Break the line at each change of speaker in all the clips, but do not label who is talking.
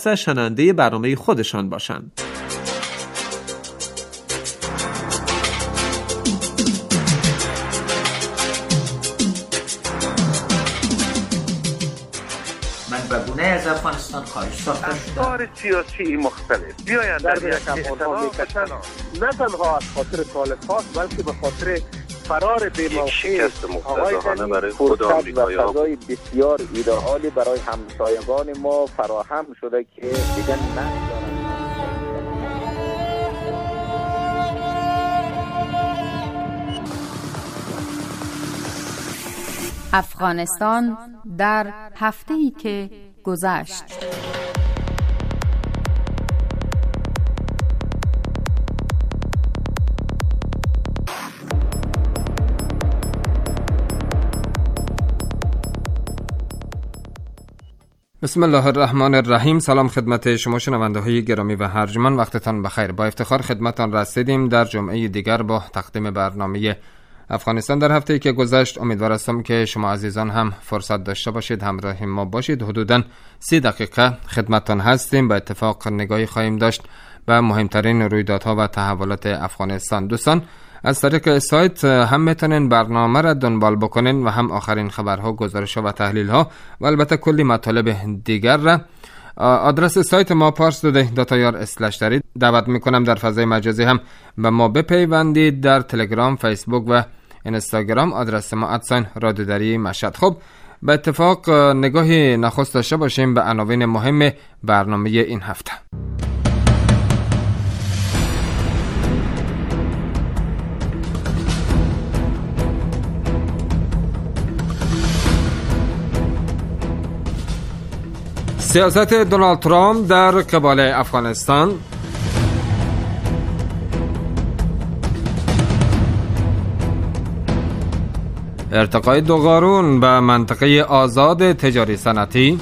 شنونده برنامه خودشان باشند.
منبع‌گونه از افغانستان خارج ساخته شده.
افکار سیاسی مختلف بیایند در یک اجتماع باشند، نه تنها از خاطر طالبان بلکه به خاطر فرار بی‌موقعی آقای برای خود آمریکایی‌ها و فضای بسیار ایدئالی برای همسایگان ما فراهم شده که دیگر ندارند.
افغانستان در هفته‌ای که گذشت.
بسم الله الرحمن الرحیم. سلام خدمت شما شنونده های گرامی و ارجمند، وقتتان بخیر. با افتخار خدمتتان رسیدیم در جمعه دیگر با تقدیم برنامه افغانستان در هفته‌ای که گذشت. امیدوار هستم که شما عزیزان هم فرصت داشته باشید همراه ما باشید. حدوداً 30 دقیقه خدمتتان هستیم. با اتفاق نگاهی خواهیم داشت به مهمترین رویدادها و تحولات افغانستان. دوستان از طریق سایت هم میتونین برنامه را دنبال بکنین و هم آخرین خبرها، گزارش‌ها و تحلیل‌ها و البته کلی مطالب دیگر را. آدرس سایت ما parstoday.ir/. دعوت میکنم در فضای مجازی هم به ما بپیوندید. در تلگرام، فیسبوک و اینستاگرام آدرس ما @رادیودری مشهد. خب به اتفاق نگاهی نخست داشته باشیم به عناوین مهم برنامه این هفته. سیاست دونالد ترامپ در قبال افغانستان، ارتقای دو قارون به منطقه آزاد تجاری صنعتی،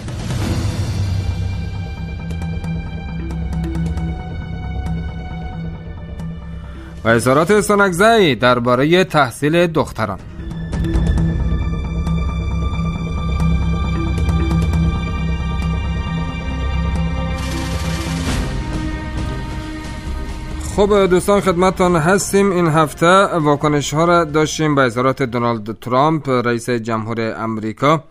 و اظهارات سنگزی درباره تحصیل دختران. خب دوستان خدمتتان هستیم. این هفته واکنش ها را داشتیم به اظهارات دونالد ترامپ رئیس جمهور امریکا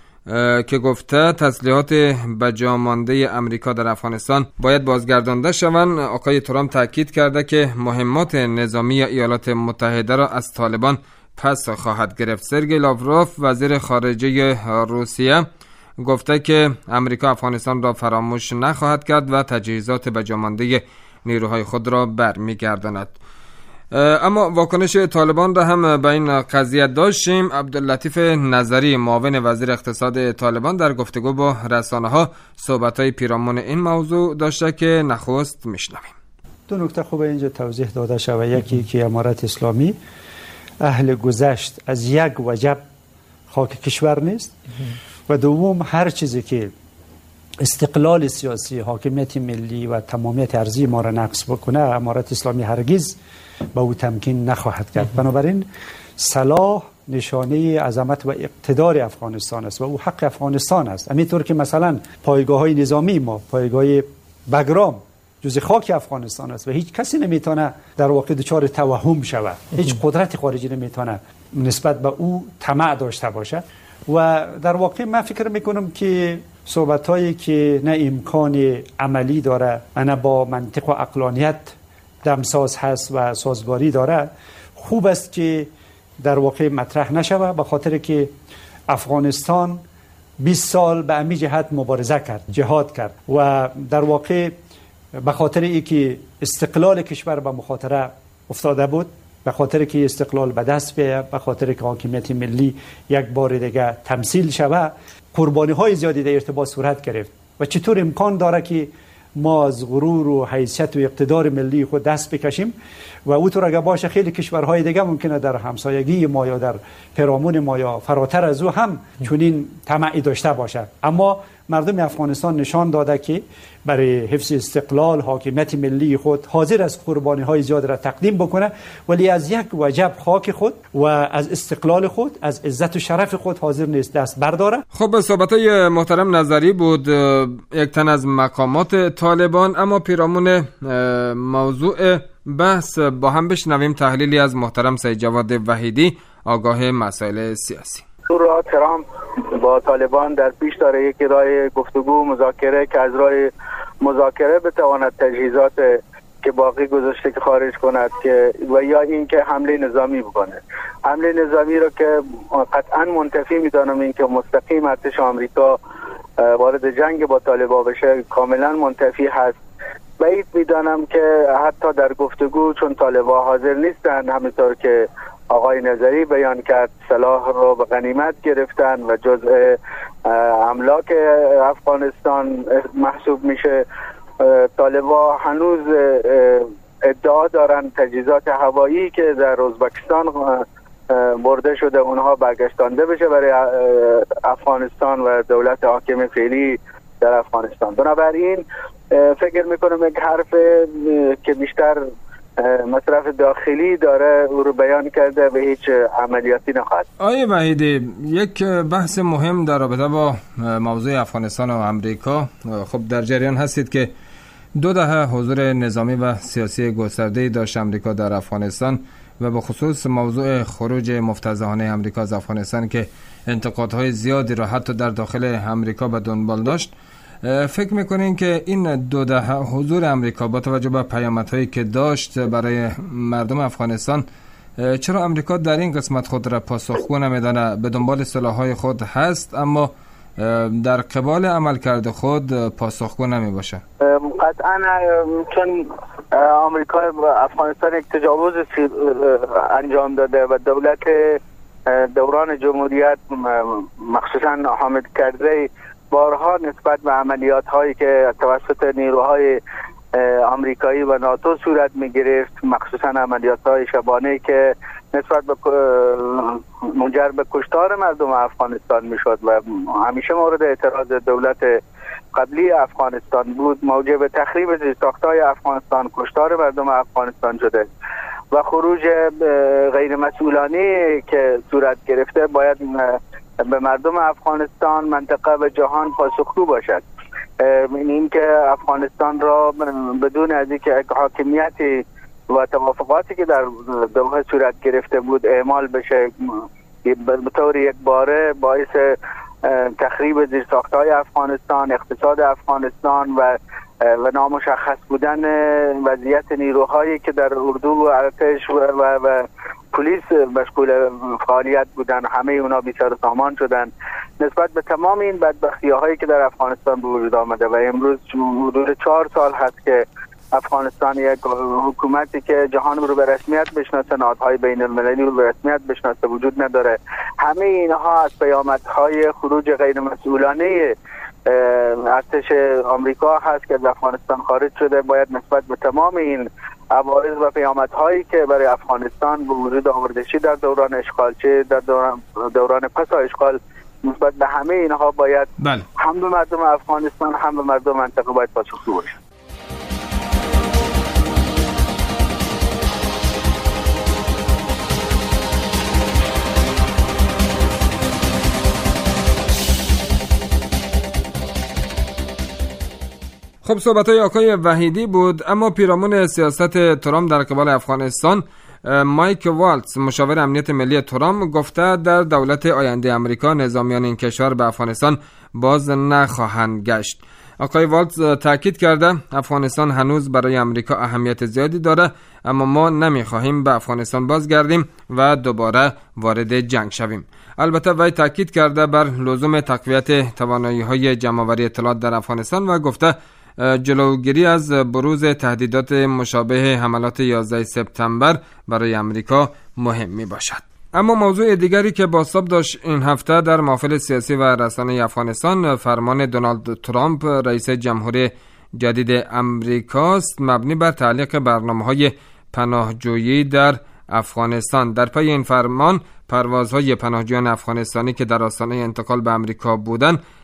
که گفته تسلیحات بجا مانده امریکا در افغانستان باید بازگردانده شوند. آقای ترامپ تاکید کرده که مهمات نظامی ایالات متحده را از طالبان پس خواهد گرفت. سرگئی لاوروف وزیر خارجه روسیه گفته که امریکا افغانستان را فراموش نخواهد کرد و تجهیزات بجا مانده نیروهای خود را برمیگرداند. اما واکنش طالبان را هم به این قضیه داشتیم. عبداللطیف نظری معاون وزیر اقتصاد طالبان در گفتگو با رسانه ها صحبت‌های پیرامون این موضوع داشته که نخست میشنویم.
دو نکته خوبه اینجا توضیح داده شود. یکی که امارت اسلامی اهل گذشت از یک وجب خاک کشور نیست و دوم هر چیزی که استقلال سیاسی، حاکمیت ملی و تمامیت ارضی ما را نقض بکنه امارت اسلامی هرگز به او تمکین نخواهد کرد. بنابراین صلاح نشانه عظمت و اقتدار افغانستان است و او حق افغانستان است. همینطور که مثلا پایگاه های نظامی ما، پایگاه بگرام جز خاک افغانستان است و هیچ کسی نمیتونه در واقع دچار توهم شود. هیچ قدرت خارجی نمیتونه نسبت به او طمع داشته باشه و در واقع من فکر میکنم که صحبت‌هایی که نه امکان عملی داره نه با منطق و عقلانیت دمساز هست و سازگاری داره، خوب است که در واقع مطرح نشوه، به خاطر که افغانستان 20 سال به همین جهت مبارزه کرد، جهاد کرد و در واقع به خاطر اینکه استقلال کشور به مخاطره افتاده بود، به خاطر که استقلال به دست بیاید، به خاطر که حاکمیت ملی یک بار دیگه تمثیل شود، قربانی های زیادی در ارتباط صورت گرفت و چطور امکان داره که ما از غرور و حیثیت و اقتدار ملی خود دست بکشیم و اونطور اگه باشه خیلی کشورهای دیگه ممکنه در همسایگی ما یا در پیرامون ما یا فراتر از او هم چنین طمعی داشته باشه. اما مردم افغانستان نشان داده که برای حفظ استقلال حاکمیت ملی خود حاضر از قربانی‌های زیاد را تقدیم بکنه، ولی از یک وجب خاک خود و از استقلال خود، از عزت و شرف خود حاضر نیست دست برداره.
خب صحبت‌های محترم نظری بود، یک تن از مقامات طالبان. اما پیرامون موضوع بحث با هم بشنویم تحلیلی از محترم سید جواد وحیدی، آگاه مسائل سیاسی.
راه ترامپ با طالبان در پیش داره یک راه گفتگو مذاکره که از راه مذاکره بتواند تجهیزات که باقی گذاشته که خارج کند که و یا این که حمله نظامی بکنه. حمله نظامی رو که قطعا منتفی میدانم، این که مستقیم ارتش آمریکا وارد جنگ با طالبان بشه کاملا منتفی هست. بعید میدانم که حتی در گفتگو، چون طالبان حاضر نیستند، همینطور که آقای نظری بیان کرد سلاح رو به غنیمت گرفتن و جزء املاک افغانستان محسوب میشه. طالبان هنوز ادعا دارن تجهیزات هوایی که در ازبکستان برده شده اونها برگشتانده بشه برای افغانستان و دولت حاکم فعلی در افغانستان. بنابراین فکر میکنم یک حرف که بیشتر مصرف داخلی داره او رو بیان کرده و هیچ عملیاتی نخواهد.
آقای وحیدی، یک بحث مهم در رابطه با موضوع افغانستان و امریکا. خب در جریان هستید که 2 دهه حضور نظامی و سیاسی گسترده‌ای داشت امریکا در افغانستان و به خصوص موضوع خروج مفتضحانه امریکا از افغانستان که انتقادهای زیادی را حتی در داخل امریکا به دنبال داشت. فکر میکنین که این 2 دهه حضور امریکا با توجه به پیامدهایی که داشت برای مردم افغانستان، چرا امریکا در این قسمت خود را پاسخگو نمیدانه؟ به دنبال سلاح‌های خود هست اما در قبال عملکرد خود پاسخگو نمی باشه؟
قطعا چون آمریکا و افغانستان یک تجاوز انجام داده و دولت دوران جمهوریت مخصوصا حامد کرزی بارها نسبت به عملیات هایی که توسط نیروهای آمریکایی و ناتو صورت می گرفت، مخصوصا عملیات های شبانه که نسبت به منجر به کشتار مردم افغانستان می شد و همیشه مورد اعتراض دولت قبلی افغانستان بود، موجب تخریب زیرساخت‌های افغانستان، کشتار مردم افغانستان شده و خروج غیر مسئولانه که صورت گرفته باید به مردم افغانستان، منطقه و جهان پاسخگو باشد. این که افغانستان را بدون از اینکه حاکمیتی و توافقاتی که در دوحه صورت گرفته بود اعمال بشه، به طور یک باره باعث تخریب زیرساخت‌های افغانستان، اقتصاد افغانستان و نامشخص بودن وضعیت نیروهایی که در اردو و ارتش و پلیس مشغول فعالیت بودن، همه اونا بی سر و سامان شدن. نسبت به تمام این بدبختی‌هایی که در افغانستان به وجود آمده و امروز حدود 4 سال هست که افغانستان یک حکومتی که جهان رو به رسمیت بشناسه، نهادهای بین المللی رو به رسمیت بشناسه وجود نداره. همه اینها از پیامدهای خروج غیر مسئولانه ارتش آمریکا هست که از افغانستان خارج شده. باید نسبت به تمام این عوارض و پیامدهایی که برای افغانستان به وجود آورده چه در دوران اشغال چه در دوران پس اشغال، نسبت به همه اینها باید هم به مردم افغانستان هم به مردم منطقه باید پاسخگو باشه.
خب صحبت‌های آقای وحیدی بود. اما پیرامون سیاست ترامپ در قبال افغانستان، مایک والتز مشاور امنیت ملی ترامپ گفته در دولت آینده امریکا نظامیان این کشور به افغانستان باز نخواهند گشت. آقای والتز تاکید کرده افغانستان هنوز برای امریکا اهمیت زیادی داره، اما ما نمیخواهیم به افغانستان بازگردیم و دوباره وارد جنگ شویم. البته وی تاکید کرده بر لزوم تقویت توانایی‌های جمع‌آوری اطلاعات در افغانستان و گفته جلوگیری از بروز تهدیدات مشابه حملات 11 سپتامبر برای امریکا مهم می باشد. اما موضوع دیگری که بازتاب داشت این هفته در محافل سیاسی و رسانه افغانستان، فرمان دونالد ترامپ رئیس جمهوری جدید امریکاست مبنی بر تعلیق برنامه‌های پناهجویی در افغانستان. در پی این فرمان پروازهای پناهجویان افغانستانی که در آستانه انتقال به امریکا بودند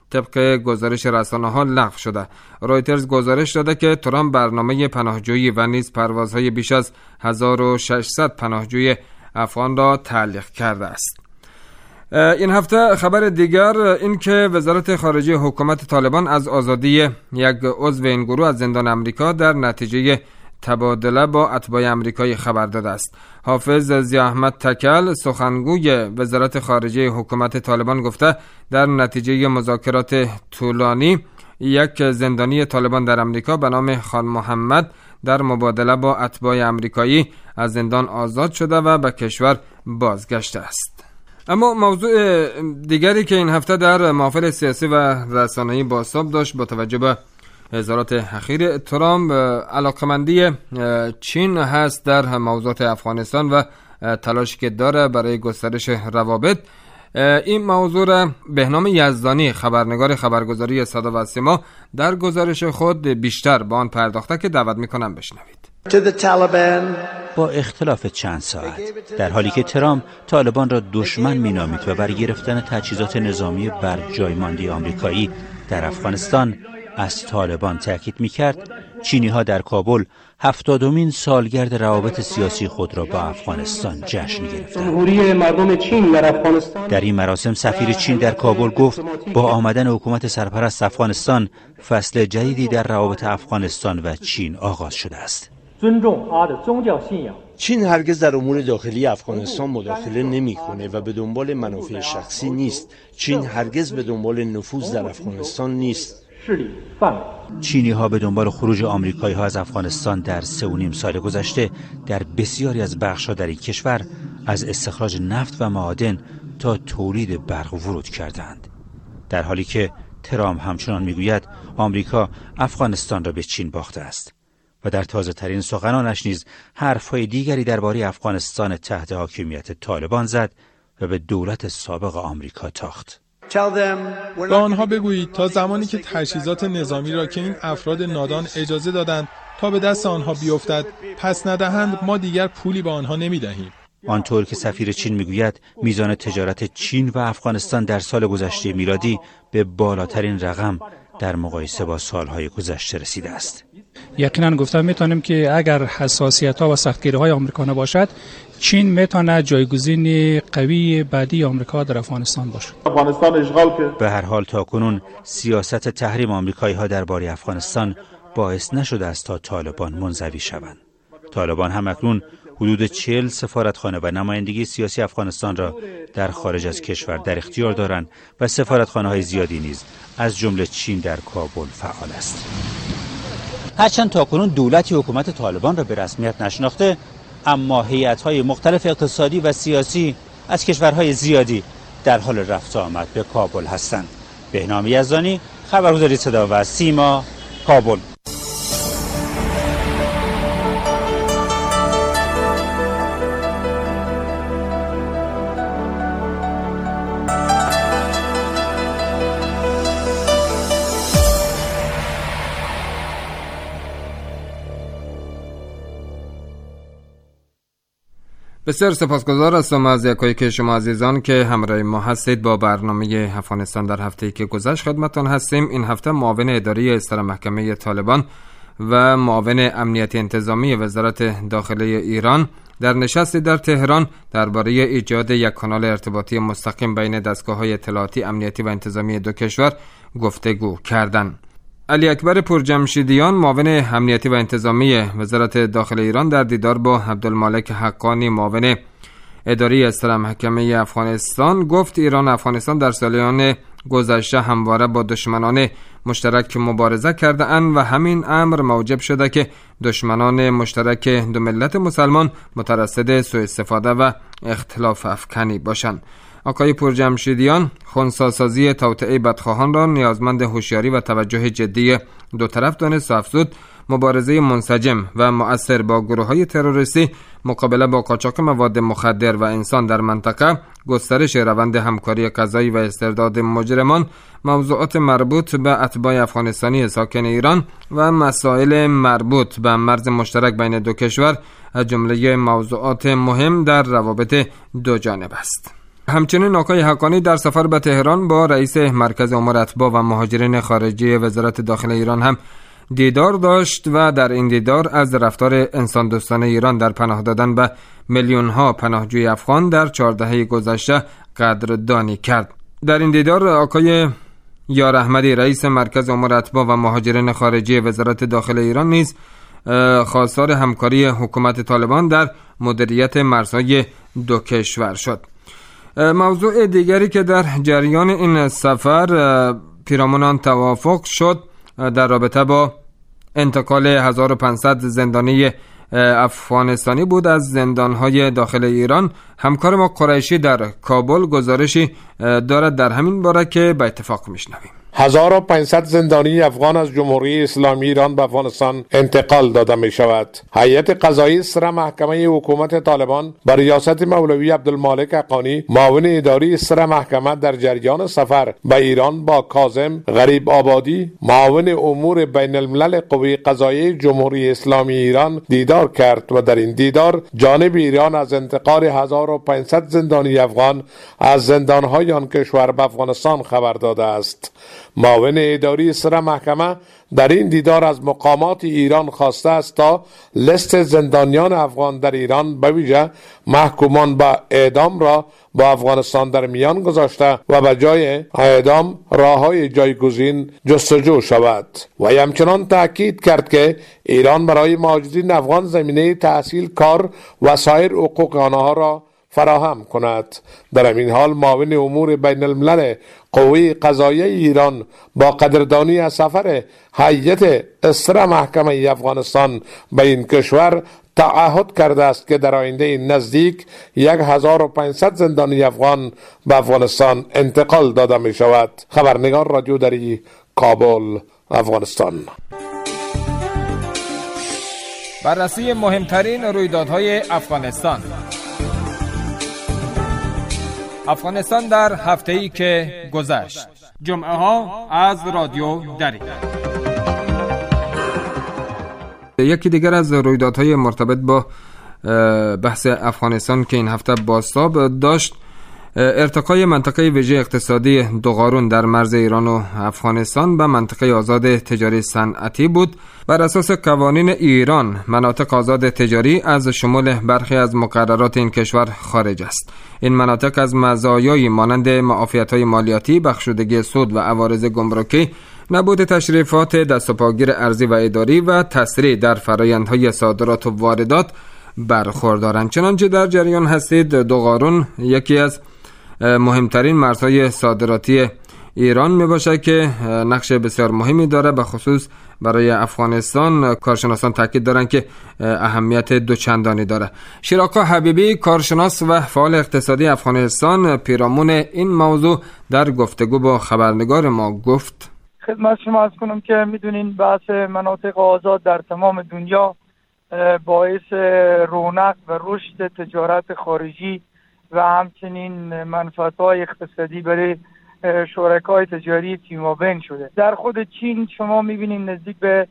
طبق گزارش رسانه‌ها لغو شده. رویترز گزارش داده که ترامپ برنامه پناهجویی و نیز پروازهای بیش از 1600 پناهجوی افغان را تعلیق کرده است. این هفته خبر دیگر این که وزارت خارجه حکومت طالبان از آزادی یک عضو این گروه از زندان امریکا در نتیجه تبادله با اتباع امریکایی خبر داده است. حافظ ضیا احمد تکل سخنگوی وزارت خارجه حکومت طالبان گفته در نتیجه مذاکرات طولانی یک زندانی طالبان در امریکا به نام خان محمد در مبادله با اتباع امریکایی از زندان آزاد شده و به کشور بازگشته است. اما موضوع دیگری که این هفته در محافل سیاسی و رسانه‌ای بازتاب داشت با توجه به اظهارات اخیر ترامپ علاقمندی چین هست در موضوعات افغانستان و تلاشی که داره برای گسترش روابط. این موضوع را بهنام یزدانی خبرنگار خبرگزاری صدا و سیما در گزارش خود بیشتر به آن پرداخته که دعوت میکنم بشنوید.
با اختلاف چند ساعت در حالی که ترامپ طالبان را دشمن مینامید و برای گرفتن تجهیزات نظامی بر جای مانده آمریکایی در افغانستان از طالبان تاکید میکرد، چینی ها در کابل 70مین سالگرد روابط سیاسی خود را با افغانستان جشن گرفتند. در این مراسم سفیر چین در کابل گفت با آمدن حکومت سرپرست افغانستان فصل جدیدی در روابط افغانستان و چین آغاز شده است.
چین هرگز در امور داخلی افغانستان مداخله نمی‌کنه و به دنبال منافع شخصی نیست. چین هرگز به دنبال نفوذ در افغانستان نیست.
چینی ها به دنبال خروج آمریکایی ها از افغانستان در 3.5 سال گذشته در بسیاری از بخش ها در این کشور از استخراج نفت و معادن تا تولید برق ورود کردند. در حالی که ترامپ همچنان میگوید آمریکا افغانستان را به چین باخته است و در تازه ترین سخنانش نیز حرفهای دیگری درباره افغانستان تحت حاکمیت طالبان زد و به دولت سابق آمریکا تاخت.
به آنها بگویید تا زمانی که تجهیزات نظامی را که این افراد نادان اجازه دادند تا به دست آنها بیفتد پس ندهند، ما دیگر پولی به آنها نمیدهیم.
آنطور که سفیر چین میگوید میزان تجارت چین و افغانستان در سال گذشته میلادی به بالاترین رقم در مقایسه با سالهای گذشته رسیده است.
یقینا گفتم میتونیم که اگر حساسیت‌ها و سختگیری‌های آمریکا نباشد، چین میتونه جایگزین قوی بعدی آمریکا در افغانستان باشد.
به هر حال تاکنون سیاست تحریم آمریکایی‌ها درباره افغانستان باعث نشده است تا طالبان منزوی شوند. طالبان هم اکنون حدود 40 سفارتخانه و نمایندگی سیاسی افغانستان را در خارج از کشور در اختیار دارند و سفارتخانه‌های زیادی نیز از جمله چین در کابل فعال است. هرچند تاکنون دولتی حکومت طالبان را به رسمیت نشناخته، اما هیئت‌های مختلف اقتصادی و سیاسی از کشورهای زیادی در حال رفت آمد به کابل هستند. بهنام یزدانی، خبرگزاری صدا و سیما، کابل.
بسیار سپاسگزار هستم از یکایی که شما عزیزان که همراه ما هستید. با برنامه افغانستان در هفته‌ای که گذشت خدمتتان هستیم. این هفته معاون اداری اصلاح محکمه طالبان و معاون امنیت انتظامی وزارت داخله ایران در نشستی در تهران درباره ایجاد یک کانال ارتباطی مستقیم بین دستگاه‌های اطلاعاتی امنیتی و انتظامی دو کشور گفتگو کردند. علی اکبر پرجمشیدیان معاون امنیتی و انتظامی وزارت داخل ایران در دیدار با عبدالمالک حقانی معاون اداری اصلاح محکمه افغانستان گفت ایران و افغانستان در سالیان گذشته همواره با دشمنان مشترک مبارزه کرده اند و همین امر موجب شده که دشمنان مشترک دو ملت مسلمان مترصد سوء استفاده و اختلاف افکنی باشند. آقای پرجمشیدیان خنثی‌سازی توطئه بدخواهان را نیازمند هوشیاری و توجه جدی دو طرف دانست و افزود مبارزه منسجم و مؤثر با گروه‌های تروریستی، مقابله با قاچاق مواد مخدر و انسان در منطقه، گسترش روند همکاری قضایی و استرداد مجرمان، موضوعات مربوط به اتباع افغانستانی ساکن ایران و مسائل مربوط به مرز مشترک بین دو کشور از جمله موضوعات مهم در روابط دو جانب است. همچنین آقای حقانی در سفر به تهران با رئیس مرکز امور اتباع و مهاجرین خارجی وزارت داخله ایران هم دیدار داشت و در این دیدار از رفتار انسان دوستانه ایران در پناه دادن به میلیون‌ها پناهجوی افغان در 4 دهه گذشته قدردانی کرد. در این دیدار آقای یار احمدی رئیس مرکز امور اتباع و مهاجرین خارجی وزارت داخله ایران نیز خواستار همکاری حکومت طالبان در مدیریت مرزهای دو کشور شد. موضوع دیگری که در جریان این سفر پیرامون آن توافق شد در رابطه با انتقال 1500 زندانی افغانستانی بود از زندانهای داخل ایران. همکار ما قریشی در کابل گزارشی دارد در همین باره که به اتفاق میشنویم.
1500 زندانی افغان از جمهوری اسلامی ایران به افغانستان انتقال داده می شود. هیئت قضایی سر محکمه حکومت طالبان بر ریاست مولوی عبدالمالک حقانی معاون اداری سر محکمه در جریان سفر به ایران با کاظم غریب آبادی معاون امور بین الملل قوه قضاییه جمهوری اسلامی ایران دیدار کرد و در این دیدار جانب ایران از انتقال 1500 زندانی افغان از زندانهای آن کشور به افغانستان خبر داده است. معاون اداری سر محکمه در این دیدار از مقامات ایران خواسته است تا لیست زندانیان افغان در ایران به ویژه محکومان به اعدام را با افغانستان در میان گذاشته و به جای اعدام راههای جایگزین جستجو شود. و همچنان تاکید کرد که ایران برای مهاجرین افغان زمینه تحصیل، کار و سایر حقوق آنها را فراهم کند. در این حال معاون امور بین الملل قوه قضاییه ایران با قدردانی از سفر هیئت سر محکمه افغانستان به این کشور تعهد کرده است که در آینده نزدیک 1500 زندانی افغان به افغانستان انتقال داده می شود. خبرنگار رادیو دری، کابل، افغانستان.
بررسی مهمترین رویدادهای افغانستان. افغانستان در هفته‌ای که گذشت. جمعه ها از رادیو دری. یکی دیگر از رویدادهای مرتبط با بحث افغانستان که این هفته بازتاب داشت ارتقای منطقه ویژه اقتصادی دوغارون در مرز ایران و افغانستان به منطقه آزاد تجاری صنعتی بود. بر اساس قوانین ایران مناطق آزاد تجاری از شمول برخی از مقررات این کشور خارج است. این مناطق از مزایایی مانند معافیت‌های مالیاتی، بخشودگی سود و عوارض گمرکی، نبود تشریفات دست و پاگیر ارضی و اداری و تسریع در فرآیندهای صادرات و واردات برخوردارند. چنانچه در جریان هستید دوغارون یکی از مهمترین مرزهای صادراتی ایران می باشه که نقش بسیار مهمی داره، به خصوص برای افغانستان. کارشناسان تاکید دارند که اهمیت دوچندانی داره. شیراکا حبیبی، کارشناس و فعال اقتصادی افغانستان، پیرامون این موضوع در گفتگو با خبرنگار ما گفت:
خدمت شما عرض کنم که میدونین بحث مناطق آزاد در تمام دنیا باعث رونق و رشد تجارت خارجی و همچنین منفعت‌های اقتصادی برای شرکای تجاری فیمابین شده. در خود چین شما میبینید نزدیک به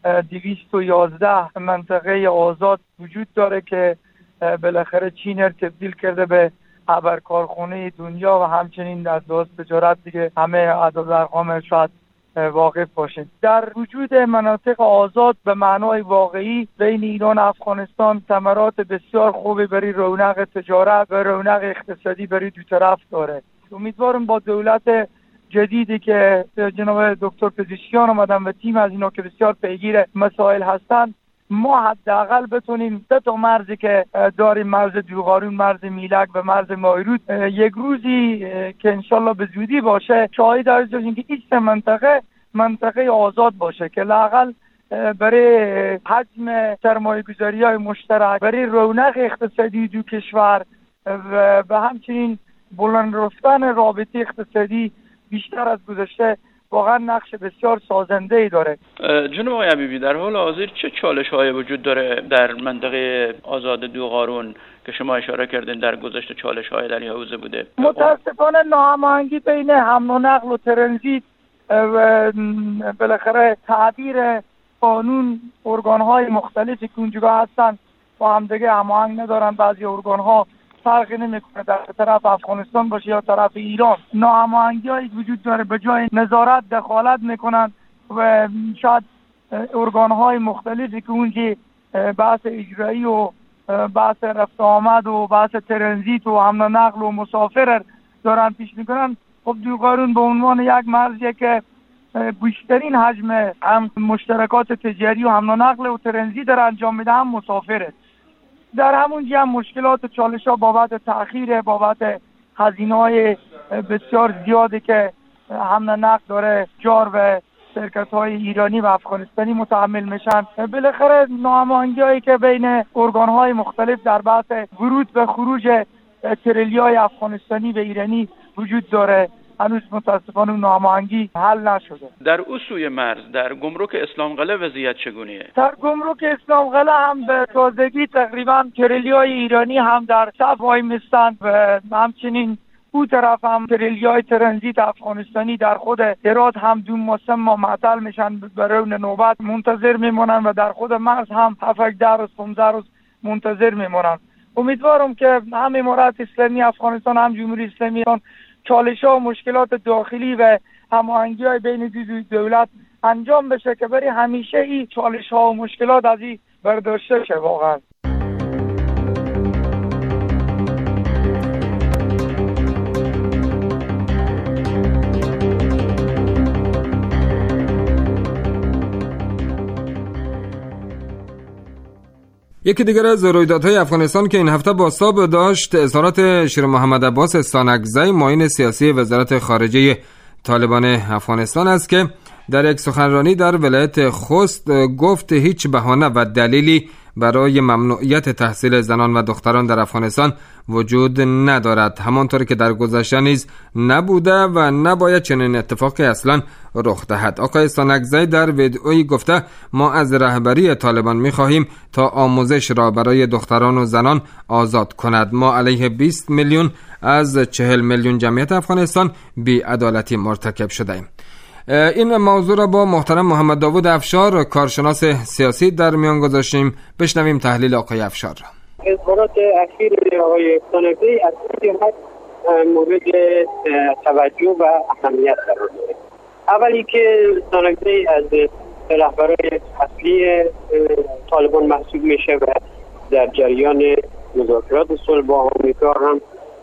211 منطقه آزاد وجود داره که بالاخره چین را تبدیل کرده به ابرکارخانه دنیا و همچنین از لحاظ تجارت دیگه همه اعداد ارقام شاید واقف باشیم. در وجود مناطق آزاد به معنای واقعی بین ایران و افغانستان ثمرات بسیار خوبی برای رونق تجارت و رونق اقتصادی برای دو طرف داره. امیدوارم با دولت جدیدی که جناب دکتر پزشکیان آمدن و تیم از اینا که بسیار پیگیر مسائل هستند، ما حداقل بتونیم 3 تا مرزی که داریم، مرز دوغارون، مرز میلک و مرز مایرود، یک روزی که انشالله به زودی باشه شاهد هستیم که این منطقه آزاد باشه که لااقل برای حجم سرمایه‌گذاری‌های مشترک، برای رونق اقتصادی دو کشور و همچنین بلند رفتن رابطه اقتصادی بیشتر از گذشته واقعا نقش بسیار سازنده‌ای داره.
جناب آقای حبیبی، در حال حاضر چه چالش‌هایی وجود داره در منطقه آزاد دوغارون که شما اشاره کردین در گذشته چالش‌های در این حوزه بوده؟
متأسفانه ناهماهنگی بین حمل و نقل و ترانزیت و بالاخره تعبیر قانون ارگان‌های مختلفی که اونجا هستن با هم دیگه هماهنگ ندارن. بعضی ارگان‌ها فرقی نمیکنه در طرف افغانستان باشه یا طرف ایران، ناهماهنگی‌هایی وجود داره. به جای نظارت دخالت میکنن و شاید ارگان‌های مختلفی که اونجا بحث اجرایی و بحث رفت آمد و بحث ترنزیت و حمل و نقل و مسافر دارن پیش میکنن. خب دوغارون به عنوان یک مرزی که بیشترین حجم هم مشترکات تجاری و حمل و نقل و ترنزیت در انجام میده هم مسافره. در همونجا هم مشکلات چالش‌ها بابت تأخیر، بابت هزینه‌های بسیار زیادی که حمل و نقل داره جار و شرکت‌های ایرانی و افغانستانی متحمل میشن. بالاخره ناهماهنگی‌هایی که بین ارگان‌های مختلف در بحث ورود و خروج تریلی‌های افغانستانی و ایرانی وجود داره. هنوز متاسفانه ناهماهنگی حل نشده.
در اون سوی مرز در گمرک اسلام قلعه وضعیت چگونیه؟
در گمرک اسلام قلعه هم به تازگی تقریبا تریلی‌های ایرانی هم در صف وای میستند و همچنین او طرف هم تریلی‌های ترنزیت افغانستانی در خود هرات هم 2 ماه معطل میشن، برای نوبت منتظر میمونن و در خود مرز هم 7-10 روز 15 روز منتظر میمونن. امیدوارم که هم امارات اسلامی افغانستان هم جمهوری اسلامی ایران چالش‌ها و مشکلات داخلی و هماهنگی‌های بین دو دولت انجام بشه که برای همیشه این چالش‌ها و مشکلات از این برداشته شه. واقعا
یکی دیگر از رویدادهای افغانستان که این هفته بازتاب داشت اظهارات شیر محمد عباس استانکزی معین سیاسی وزارت خارجه طالبان افغانستان است که در یک سخنرانی در ولایت خوست گفت هیچ بهانه و دلیلی برای ممنوعیت تحصیل زنان و دختران در افغانستان وجود ندارد، همانطور که در گذشته نیز نبوده و نباید چنین اتفاقی اصلا رخ دهد. آقای استانکزی در ویدئویی گفته ما از رهبری طالبان می‌خواهیم تا آموزش را برای دختران و زنان آزاد کند. ما علیه 20 میلیون از 40 میلیون جمعیت افغانستان بی‌عدالتی مرتکب شده ایم. این موضوع را با محترم محمد داوود افشار کارشناس سیاسی در میان گذاشتیم. بشنویم تحلیل آقای افشار را.
اظهارات اخیر آقای استانکزی از جهت مورد توجه و اهمیت قرار دارد. اولی که استانکزی از رهبران اصلی طالبان محسوب میشه و در جریان مذاکرات صلح با آمریکا هم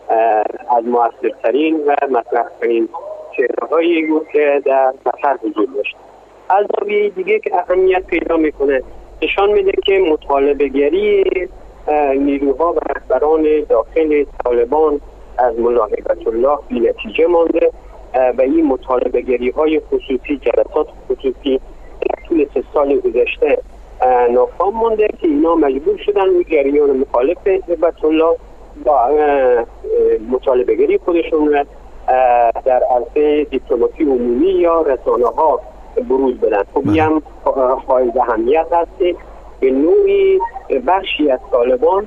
از مؤثرترین و مطرح‌ترین چهره‌هایی بود که در مطلب وجود داشت. از زاویه دیگه که اهمیت پیدا میکنه نشان میده که مطالبه‌گری نیروها و رهبران داخل طالبان از ملا هیبت الله بی‌نتیجه مانده و این مطالبه‌گری‌های خصوصی، جلسات خصوصی در طول 3 سال گذشته ناکام مانده که اینا مجبور شدن اون جریان مخالف هیبت الله با مطالبه‌گری خودشون را در عرصه دیپلماسی عمومی یا رسانه‌ها بروز بدن. خب این هم حائز اهمیت هست که به نوعی بخشی از طالبان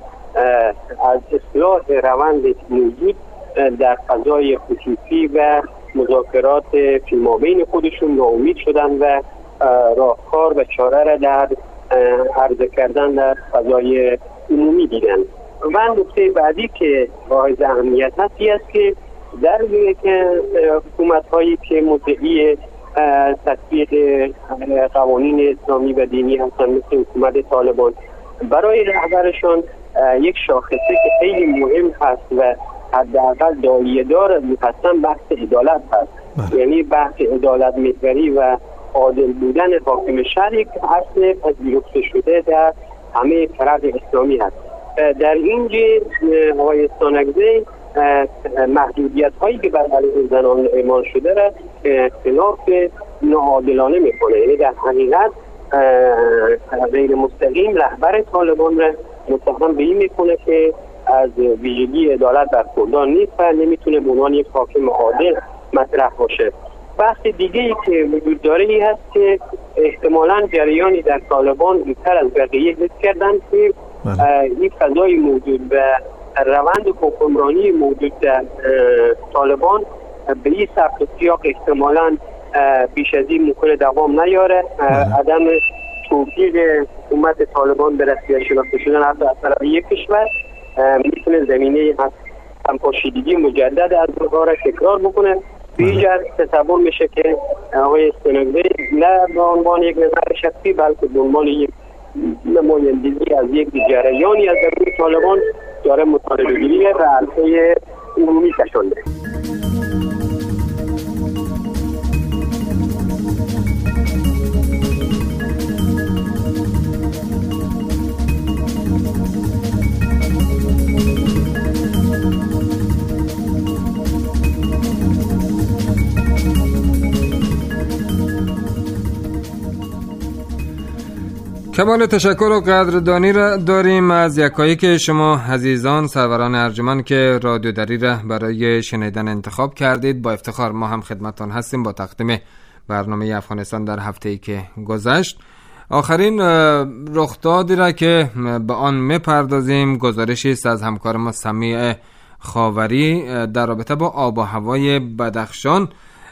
از اصلاح روند موجود در فضای خصوصی و مذاکرات فیمابین خودشون ناامید شدن و راهکار و چاره را در عرضه کردن در فضای عمومی دیدن. و نکته بعدی که حائز اهمیت هست است که در یک حکومت‌هایی که مدعی تطبیق قوانین اسلامی و دینی هستند مثل حکومت طالبان، برای رهبرشان یک شاخصه که خیلی مهم هست و حداقل داعیه‌دار هستن بحث عدالت هست. یعنی بحث عدالت محوری و عادل بودن حاکم شهر یک اصل پذیرفته شده در همه فرق اسلامی هست. در اینجا آقای استانکزی محدودیت هایی که بر علیه زنان اعمال شده را خلاف ناعادلانه میکنه. یعنی در حقیقت غیر مستقیم رهبر طالبان را متهم به این میکنه که از ویژگی عدالت برخوردار نیست و نمیتونه به عنوان یک حاکم عادل مطرح باشه. بحث دیگه ای که وجود داره ای هست که احتمالاً جریانی در طالبان بیشتر از بقیه حس کردن که این فضای موجود و روند حکمرانی موجود در طالبان به این سبک و سیاق احتمالاً بیش از این ممکنه دوام نیاره. عدم توفیق حکومت طالبان به رسمیت شناخته شدن حتی از طرف یک کشور میتونه زمینه همپاشیدگی مجدد از اونها را تکرار بکنه. بیشتر تصور میشه که آقای استانبولی نه به عنوان یک نظر شخصی بلکه به عنوان یک نمایندگی از یک جریانی از درون طالبان داره مطالبه‌گیری و عرصه عمومی کشانده.
کمال تشکر و قدردانی را داریم از یکایک شما عزیزان سروران ارجمند که رادیو دری را برای شنیدن انتخاب کردید. با افتخار ما هم خدمتتان هستیم با تقدیم برنامه افغانستان در هفته‌ای که گذشت. آخرین رخدادی را که به آن میپردازیم گزارشی است از همکار ما سمیع خاوری در رابطه با آب و هوای بدخشان.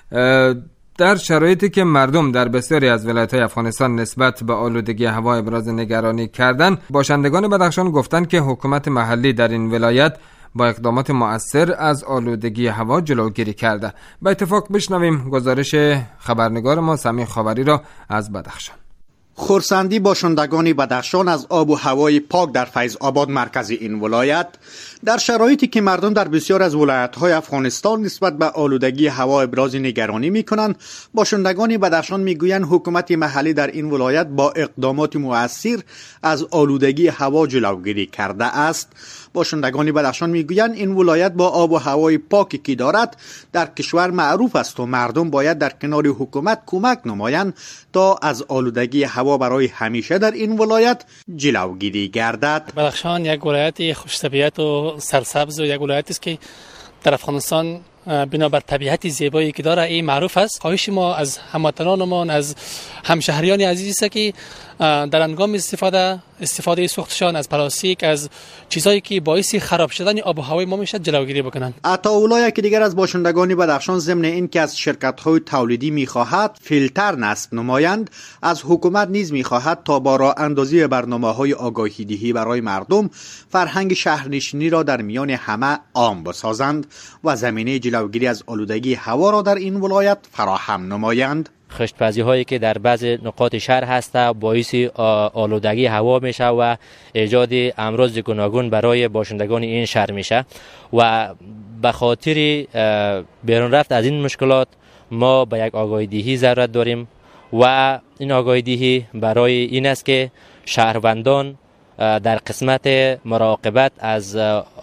در شرایطی که مردم در بسیاری از ولایت‌های افغانستان نسبت به آلودگی هوا ابراز نگرانی کردند، باشندگان بدخشان گفتند که حکومت محلی در این ولایت با اقدامات مؤثر از آلودگی هوا جلوگیری کرده. به اتفاق بشنویم گزارش خبرنگار ما سمیع خاوری را از بدخشان.
خرسندی باشندگان بدخشان از آب و هوای پاک در فیض آباد مرکز این ولایت در شرایطی که مردم در بسیار از ولایت‌های افغانستان نسبت به آلودگی هوا ابراز نگرانی می‌کنند، باشندگان بدخشان می‌گویند حکومت محلی در این ولایت با اقدامات مؤثر از آلودگی هوا جلوگیری کرده است. باشندگان بدخشان می‌گویند این ولایت با آب و هوای پاکی که دارد در کشور معروف است و مردم باید در کنار حکومت کمک نمایند تا از آلودگی هوا برای همیشه در این ولایت جلوگیری گردد.
بدخشان یک ولایت خوش طبیعت و سرسبز و یک ولایتی است که در افغانستان بنابر طبیعت زیبایی که داره این معروف است. خواهش ما از هموطنانمان از همشهریان عزیز است که در هنگام استفاده سوختشان از پلاستیک از چیزایی که باعث خراب شدن آب و هوای ما میشه جلوگیری بکنند.
عطاالله که دیگر از باشندگان بدخشان ضمن این که از شرکت‌های تولیدی می‌خواهد فیلتر نصب نمایند، از حکومت نیز می‌خواهد تا با راه اندازی برنامه‌های آگاهی‌دهی برای مردم فرهنگ شهرنشینی را در میان همه عام بسازند و زمینه جلوگیری از آلودگی هوا را در این ولایت فراهم نمایند.
خشتپزی هایی که در بعض نقاط شهر هست باعث آلودگی هوا میشه و ایجاد امراض گوناگون برای باشندگان این شهر میشه و به خاطر بیرون رفت از این مشکلات ما به یک آگاهی دهی ضرورت داریم و این آگاهی دهی برای این است که شهروندان در قسمت مراقبت از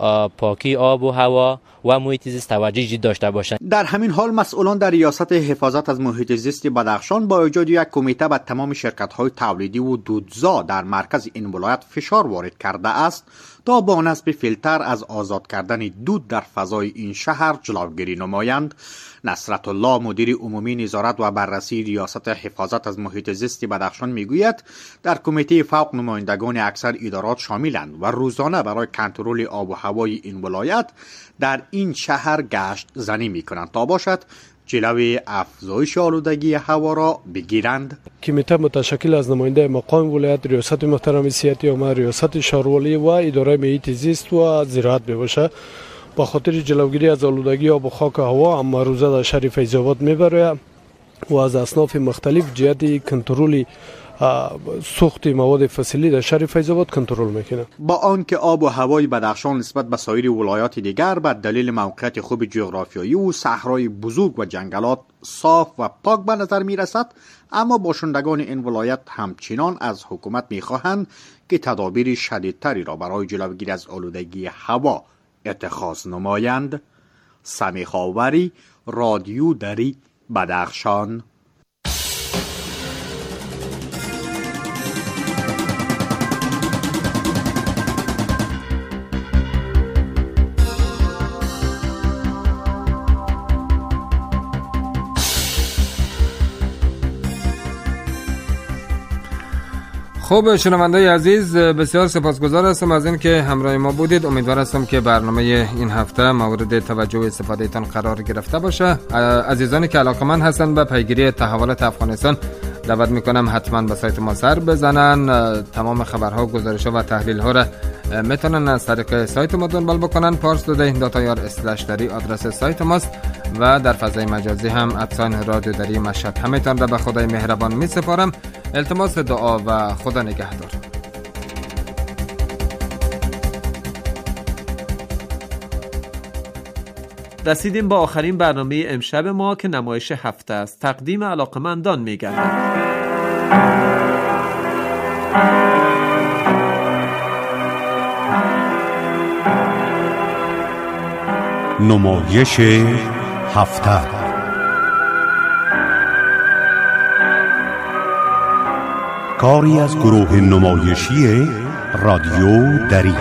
پاکی آب و هوا و محیط زیست توجه جدی داشته باشند.
در همین حال مسئولان در ریاست حفاظت از محیط زیست بدخشان با ایجاد یک کمیته به تمام شرکت‌های تولیدی و دودزا در مرکز این ولایت فشار وارد کرده است تا با نصب فیلتر از آزاد کردن دود در فضای این شهر جلوگیری نمایند. نصرت الله مدیر عمومی نظارت و بررسی ریاست حفاظت از محیط زیست بدخشان میگوید در کمیته فوق نمایندگان اکثر ادارات شاملند و روزانه برای کنترل آب و هوای این ولایت در این شهر گشت زنی میکنند تا باشد جلوی افزایش آلودگی هوا را بگیرند.
کمیته متشکل از نماینده مقام ولایت، ریاست محترم سیاتی عامه، ریاست شهروالی و اداره محیط زیست و زراعت بباشه. با خاطر جلوگیری از آلودگی آب و خاک هوا اما روزه در شهر فیض آباد میبره و از اصناف مختلف جهت کنترل سوخت مواد فسیلی در شهر فیض آباد کنترل میکنه.
با آنکه آب و هوای بدخشان نسبت به سایر ولایات دیگر به دلیل موقعیت خوب جغرافیایی و صحرای بزرگ و جنگلات صاف و پاک به نظر میرسد، اما باشندگان این ولایت همچنان از حکومت میخواهند که تدابیر شدیدتری را برای جلوگیری از آلودگی هوا اتخاذ نمایند. سمیع خاوری، رادیو دری، بدخشان.
خب شنونده‌ی عزیز، بسیار سپاسگزار هستم از این که همراه ما بودید. امیدوار هستم که برنامه این هفته مورد توجه و استفاده تان قرار گرفته باشه. عزیزانی که علاقه‌مند هستند به پیگیری تحولات افغانستان دعوت میکنم حتما به سایت ما سر بزنن، تمام خبرها، گزارش‌ها و تحلیل‌ها را میتونن از طریق سایت ما دنبال بکنن. parstoday.ir/dari آدرس سایت ماست و در فضای مجازی هم @رادیو دری مشهد. همتون را به خدای مهربان می سپارم. التماس دعا و خدا نگهدار.
رسیدیم با آخرین برنامه امشب ما که نمایش هفته است. تقدیم علاقمندان می‌گردد.
نمایش هفته. کاری از گروه نمایشی رادیو دری.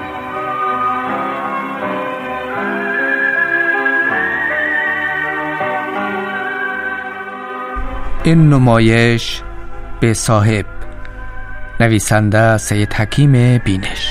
این نمایش به صاحب، نویسنده سید حکیم بینش.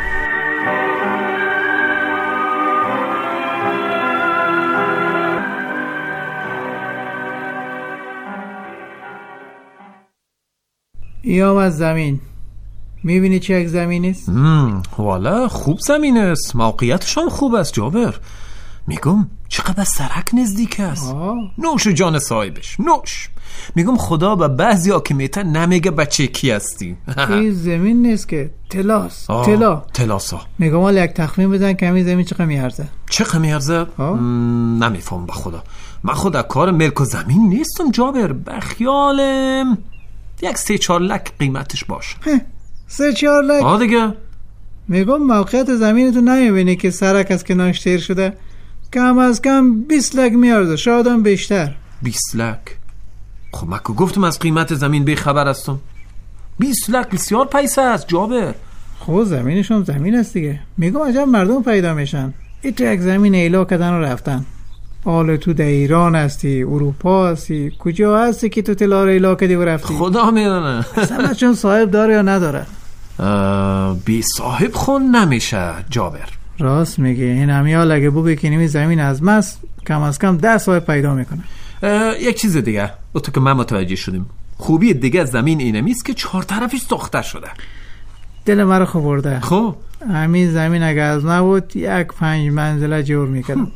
ایام از زمین. میبینی چه یک زمین است؟
والا خوب زمین است، موقعیتشان خوب است جابر. میگم چقدر سرک نزدیک است. نوش جان صاحبش، نوش. میگم خدا به بعضی ها که میتن نمیگه بچه کی هستی.
این زمین نیست که تلاس.
تلاسا.
میگم حالا یک تخمین بزن که همین زمین چقدر میارزه؟
چقدر میارزه؟ نمیفهم به خدا. من خدا کار ملک و زمین نیستم جابر. بخیالم یک 3-4 لک قیمتش باشه.
3-4 لک؟
دیگه.
میگم موقعیت زمین تو نمیبینی که سرک از کنارش تیر شده؟ کم از کم 20 لک میارزه، شاید هم بیشتر.
20 لک؟ خب من که گفتم از قیمت زمین بیخبر هستم. 20 لک بسیار پیسه است جابر.
خب زمینشون زمین است دیگه. میگم عجب مردم پیدا میشن. ایت یک زمین ایلا کردن و رفتن. حالا تو در ایران هستی، اروپا هستی، کجا هستی که تو تلار ایلا کردی و رفتی؟
خدا میدونه.
اصلا چون صاحب داره یا نداره؟
بی صاحب خون نمیشه جابر.
راست میگه. این همیال اگه بو بکنیم زمین از ماست کم از کم 10 صاحب پیدا میکنه.
یک چیز دیگه تو که من متوجه شدیم، خوبی دیگه زمین اینه میست که 4 طرفش ساخته شده.
دل مرا خورده.
خب
همین زمین اگه از نبود 5 منزله جور میکردم.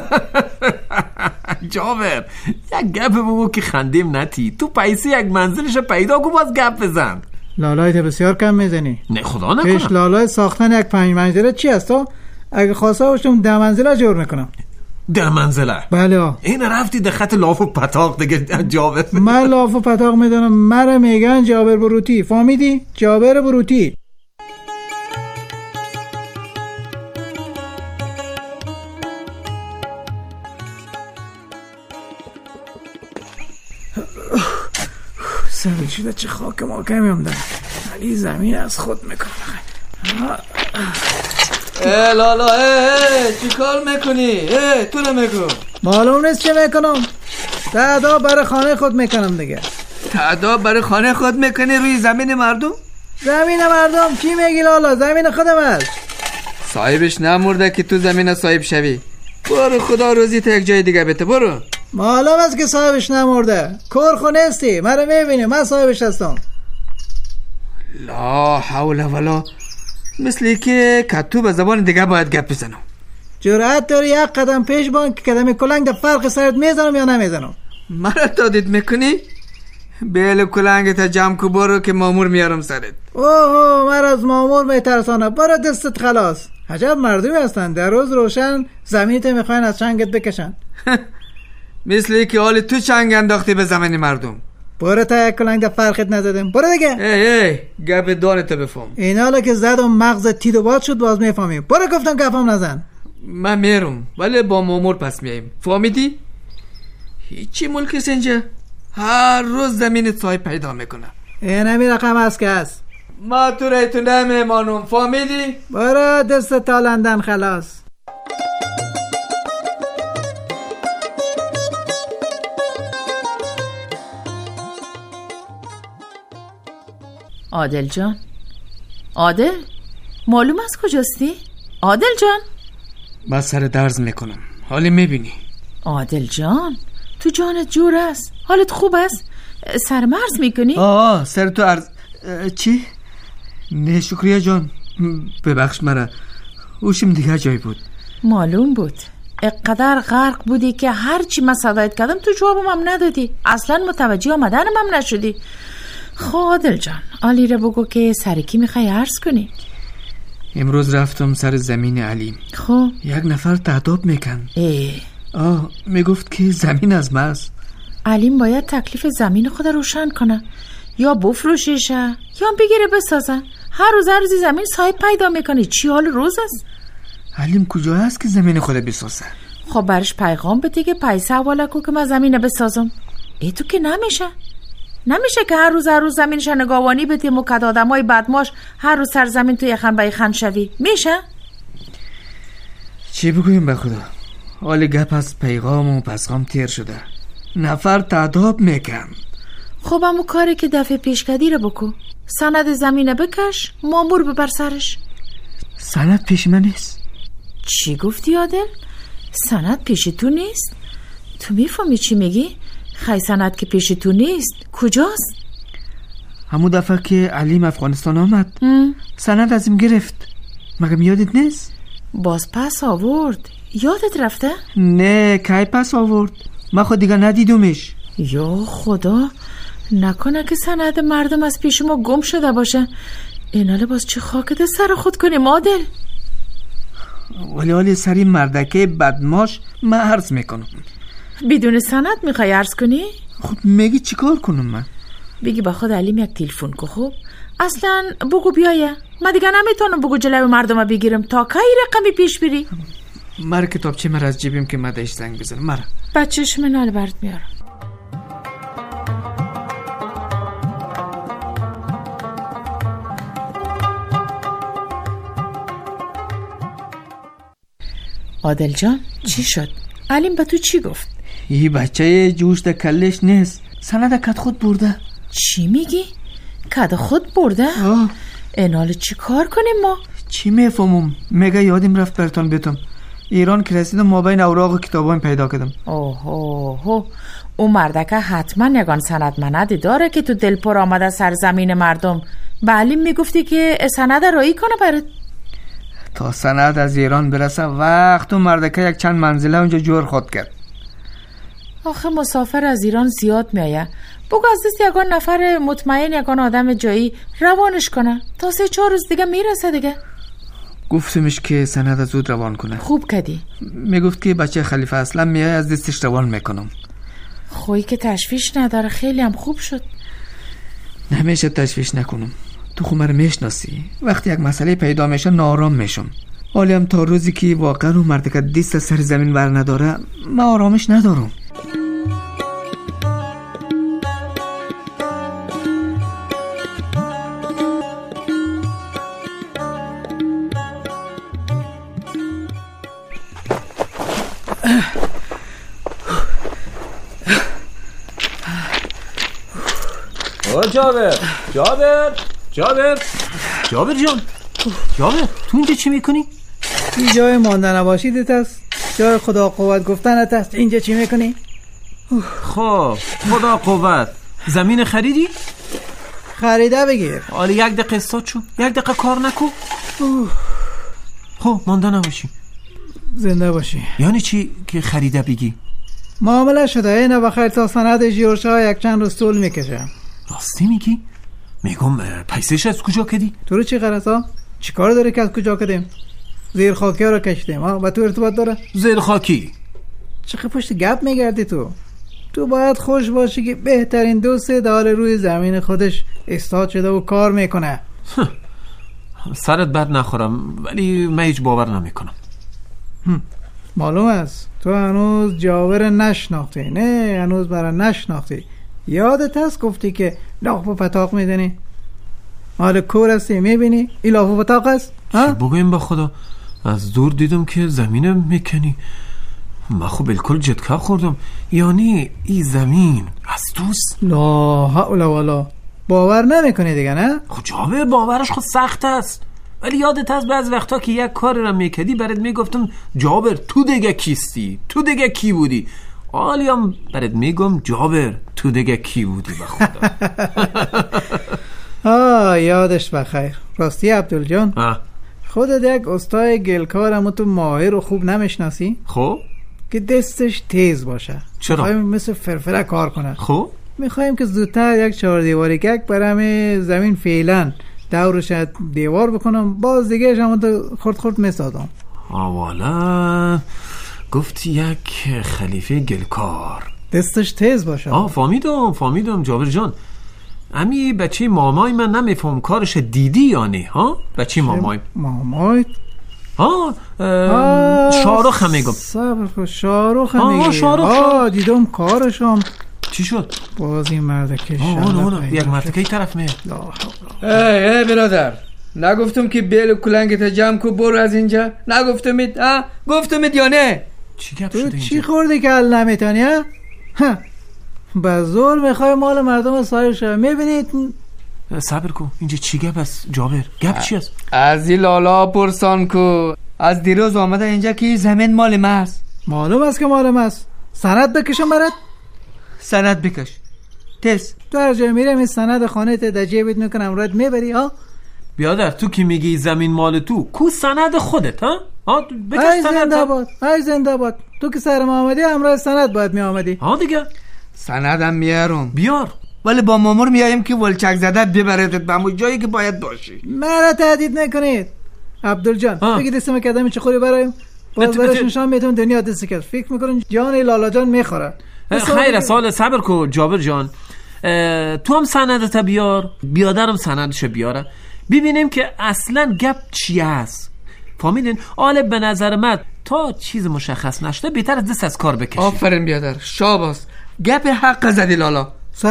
جابر یک گپ بگو که خندیم نتی. تو پیسی یک منزلش پیدا کن باز گپ بزن.
لالایت بسیار کم میزنی.
نه خدا نکنه.
پیش لالای ساختن یک 5 منزله چی هست؟ اگه خواسته باشم 10 منزله جور میکنم.
10 منزله؟
بله.
این رفتی ده خط لاف و پتاق دیگه جابر.
من لاف و پتاق میدونم. مرا میگن جابر بروتی. فهمیدی؟ جابر بروتی. سبیل شده چه خاک محکمی هم دارم، ولی زمین از خود میکنه.
لالا چی کار میکنی؟ تو نمیگو.
معلوم نیست چه میکنم. تعداد برای خانه خود میکنم دیگه.
تعداد برای خانه خود میکنی روی زمین مردم؟
زمین مردم کی میگی لالا؟ زمین خودم است.
صاحبش نمورده که تو زمین صاحب شوی. برو خدا روزی تا یک جای دیگه بده. برو.
معلوم است که صاحبش نمورده. کورخو نیستی. مرا میبینی من صاحبش هستم.
لا حول ولا. مثلی که کتو به زبان دیگه باید گپ بزنم.
جرأت داری یک قدم پیش بان که قدم کلنگ در فرق سرت میزنم یا نمیزنم؟
مرا تادید میکنی؟ بیل کلنگ تا جمع کو برو که مامور میارم سرت.
اوه مرا از مامور میترسانه. برو دستت خلاص. عجب مردمی هستن در روز روشن زمینت میخواین از چنگت بکشن.
مثلی که حال تو چنگ انداختی به زمین مردم.
برو تا یک کلنگ در فرقت نزدم. برو دیگه.
ای گپ دانتو بفهم.
این حالا که زدم مغزت تید و باد شد باز میفهمی. برو گفتم گپم نزن.
من میرم ولی با مامور پس میایم. فهمیدی؟ هیچی ملک اینجا هر روز زمین صاحب پیدا میکنه.
این همی رقم است که هست.
ما تو ریتو نمیمانم. فهمیدی؟
برو دست تا لندن خلاص.
عادل جان، عادل معلوم است کجاستی؟ عادل جان
من سر درز میکنم. حالی میبینی؟
عادل جان تو جانت جور است؟ حالت خوب است؟ سرمرز میکنی؟
سر تو عرض چی؟ نه شکریه جان ببخش مرا، اوشم دیگه جای بود.
معلوم بود اقدر غرق بودی که هرچی من صدایت کردم تو جوابم هم ندادی، اصلا متوجه آمدنم هم نشدی. خب عادل جان، علی رو بگو که سرکی میخوای عرض کنی.
امروز رفتم سر زمین علیم.
خب
یک نفر تعداب میکن. میگفت که زمین از ماست.
علیم باید تکلیف زمین خود روشن کنه، یا بفروشیشه یا بگیره بسازن. هر روزی زمین صاحب پیدا میکنی. چی حال روز است؟
علیم کجا هست که زمین خود بسازه؟
خب برش پیغام بده که پیسه حواله کو که من زمین بسازم. ای تو که نمیشه که هر روز زمینش نگاوانی بدیم و کد آدمای بدماش هر روز سر زمین تو یخن به یخن شوی. میشه؟
چی بگویم به خدا؟ حال گپ از پیغام و پسغام تیر شده. نفر تعداب میکن.
خب همون کاری که دفعه پیش کردی رو بکو. سند زمینه بکش، مامور ببر سرش.
سند پیش من نیست.
چی گفتی عادل؟ سند پیش تو نیست؟ تو میفهمی چی میگی؟ خی سند که پیش تو نیست کجاست؟
همون دفعه که علیم افغانستان آمد سند ازم گرفت، مگه یادت نیست؟
باز پس آورد. یادت رفته؟
نه کی پس آورد؟ من خود دیگه ندیدمش.
یا خدا، نکنه که سند مردم از پیش ما گم شده باشه. ایناله باز چه خاکت سر خود کنیم عادل؟
ولی حالی سری مردکه بدماش من عرض میکنم.
بدون سند میخوای عرض کنی؟
خب میگی چی کار کنم من؟
بگی با خود علیم یک تلفن کو. خوب اصلا بگو بیایه، من دیگه نمیتونم بگو جلوی مردم بگیرم تا کی رقمی پیش بری.
مرا کتابچه مرا از جیبیم که مدهش زنگ بزنم. مرا
بچهش منال برد میارم. عادل جان چی شد؟ علیم به تو چی گفت؟
این بچه جوش در کلش نیست، سند کد خود برده.
چی میگی؟ کد خود برده؟ اینال چی کار کنیم ما؟
چی میفهمم؟ میگه یادم رفت برتان بتم ایران که رسیدم ما بین اوراق و کتابایم پیدا کردم.
اوه اون مردکه حتما یگان سند مندی داره که تو دل پر آمده سرزمین مردم. به علیم میگفتی که سند رایی کنه برات.
تا سند از ایران برسه وقت و مردکه یک چند منزله اونجا جور خود کرد.
آخه مسافر از ایران زیاد میایه، بگو از دست یگان نفر مطمئن یگان آدم جایی روانش کنه تا 3-4 روز دیگه میرسه دیگه.
گفتمش که سند زود روان کنه.
خوب کردی.
میگفت که بچه خلیفه اصلا میای از دستش روان میکنم.
خویی که تشویش نداره، خیلی هم خوب شد.
نمیشه تشویش نکنم، تو خود مرا میشناسی، وقتی یک مسئله پیدا میشه ناآرام میشم. حالی هم تا روزی که واقعا اون مرد که دست سر زمین بر نداره من آرامش ندارم.
جابر جان، جابر تو اینجا چی میکنی؟
این جای ماندن نباشیدت است، جای خدا قوت گفتنت است. اینجا چی میکنی؟
خب خدا قوت، زمین خریدی؟
خریده بگیر.
حالا 1 دقیقه استاد شو، 1 دقیقه کار نکو. خب مانده نباشی،
زنده باشی.
یعنی چی که خریده بگی؟
معامله شده، اینه بخیر تا سند جیورشا یک چند روز طول میکشه.
راستی میگی؟ میگم پیسش از کجا کدی؟
تو رو چی غرضا؟ چی کار داری که از کجا کدیم؟ زیر خاکی ها رو کشتیم. با تو ارتباط داره؟
زیر خاکی؟
چقدر پشت گپ میگردی تو باید خوش باشی که بهترین دوست دار روی زمین خودش استاد شده و کار میکنه.
سرت بد نخورم ولی من هیچ باور نمیکنم.
معلوم است تو هنوز جاور نشناختی. نه هنوز برای نشناختی. یادت هست گفتی که لاف و پتاق میدنی؟ حال کور هستی میبینی؟ این لاف و پتاق هست؟
بگویم به خدا از دور دیدم که زمین میکنی. من خب بالکل جدکه خوردم. یعنی این زمین از دوست؟
لا حول ولا. باور نمیکنی دیگه نه؟
خب جابر باورش خود سخت است، ولی یادت هست بعض وقتا که یک کار را میکردی برات میگفتم جابر تو دیگه کیستی، تو دیگه کی بودی. حالیم برات میگم جابر تو دیگه کی بودی به خدا.
یادش بخیر. راستی عبدالجان خودت یک استاد گلکارم تو ماهر و خوب نمیشناسی؟
خب
که دستش تیز باشه.
چرا؟
میخوایم مثل فرفره کار کنه.
خب
میخوایم که زودتر یک 4 دیواری گک برام زمین فعلا دورش دیوار بکنم، باز دیگه هم خرد میسازم.
والا گفتی یک خلیفه گلکار
دستش تیز باشه.
فهمیدم جابر جان. امی بچه مامای من نمیفهم کارش دیدی یا نه؟ ها بچه مامای شاروخ هم میگم.
صبر کن، شاروخ هم میگم. دیدم کارشم.
چی شد؟
باز این مردکه
یک مردکه ای طرف میه.
ای برادر، نگفتم که بیل و کلنگت جمع کو برو از اینجا؟ نگفتمید؟ گفتمید یا نه؟
چی گپ شده اینجا؟
چی خوردی که حل نمیتونی؟ به زور میخوای مال مردم سایر شد. میبینید؟
صبر کو، اینجا چی گپ است جابر؟ گپ چی است؟
از این لالا پرسان کو. از دیروز آمده اینجا که زمین مال ما است.
معلوم است که مال ما است. سند بکشم برات؟
سند بکش تست.
تو هر جای میرم این سند خانه ت در جیبت میکنم رد میبری.
بیادر تو که میگی زمین مال تو، کو سند خودت؟ بکش سند.
ای زنده باد. تو که سر ما آمدی همراه سند باید می آمدی.
دیگه
سندم میارم.
بیار.
ولی با مامور میایم که ولچک زدت ببردت به همون جایی که باید باشی.
مرا تهدید نکنید عبدالجان. بگید اسم کدام چه خوری برایم باز برش نشان میتون دنیا دست کرد. فکر میکنن جان لالا جان میخوره.
خیر سال صبر کو جابر جان. تو هم سندت بیار، بیادرم سندش بیاره، ببینیم که اصلا گپ چی است. فهمیدین؟ آله به نظر من تا چیز مشخص نشده بهتر از دست از کار بکشید.
آفرین بیادر، شاباس. گپ حق زدی لالا.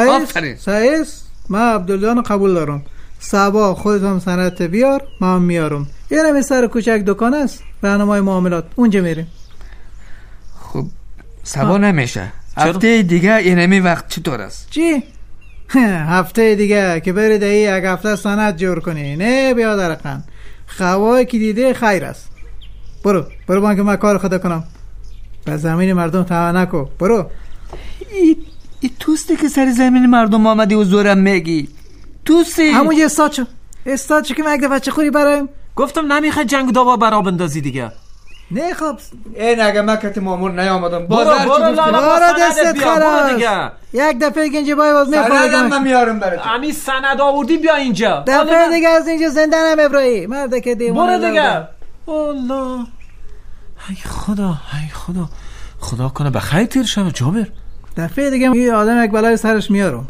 سایس من عبدالجان قبول دارم. صبا خودت هم سندت بیار، من هم میارم. یه نمی سر کوچک دکان است، راهنمای معاملات، اونجا میریم.
خب صبا نمیشه. هفته دیگه اینمی وقت چطور است؟
چی؟ هفته دیگه که برید یک هفته سند جور کنی. نه بیادر قن، خواه که دیده خیر است. برو بان که من کار خدا کنم. به زمین مردم تمام نکو. برو.
ای توستی که سر زمین مردم آمدی و زورم میگی؟ توستی
همون یه استاد که مگه بچه خوری برایم؟
گفتم نمیخواد جنگ داوا برا بندازی دیگه.
نه خب
این اگه مکت مامور نیامدم
برو
دستت خلاص. یک دفعه گنجی باز میخواد
من میارم برات.
امی سند آوردی بیا اینجا.
دفعه دیگه از اینجا زنده نمیبرایی مرد که دیوانه.
برو دیگه. والله ای خدا خدا کنه بخیر تیر شد جابر.
دفعه دیگه یه آدم یک بلای سرش میارم.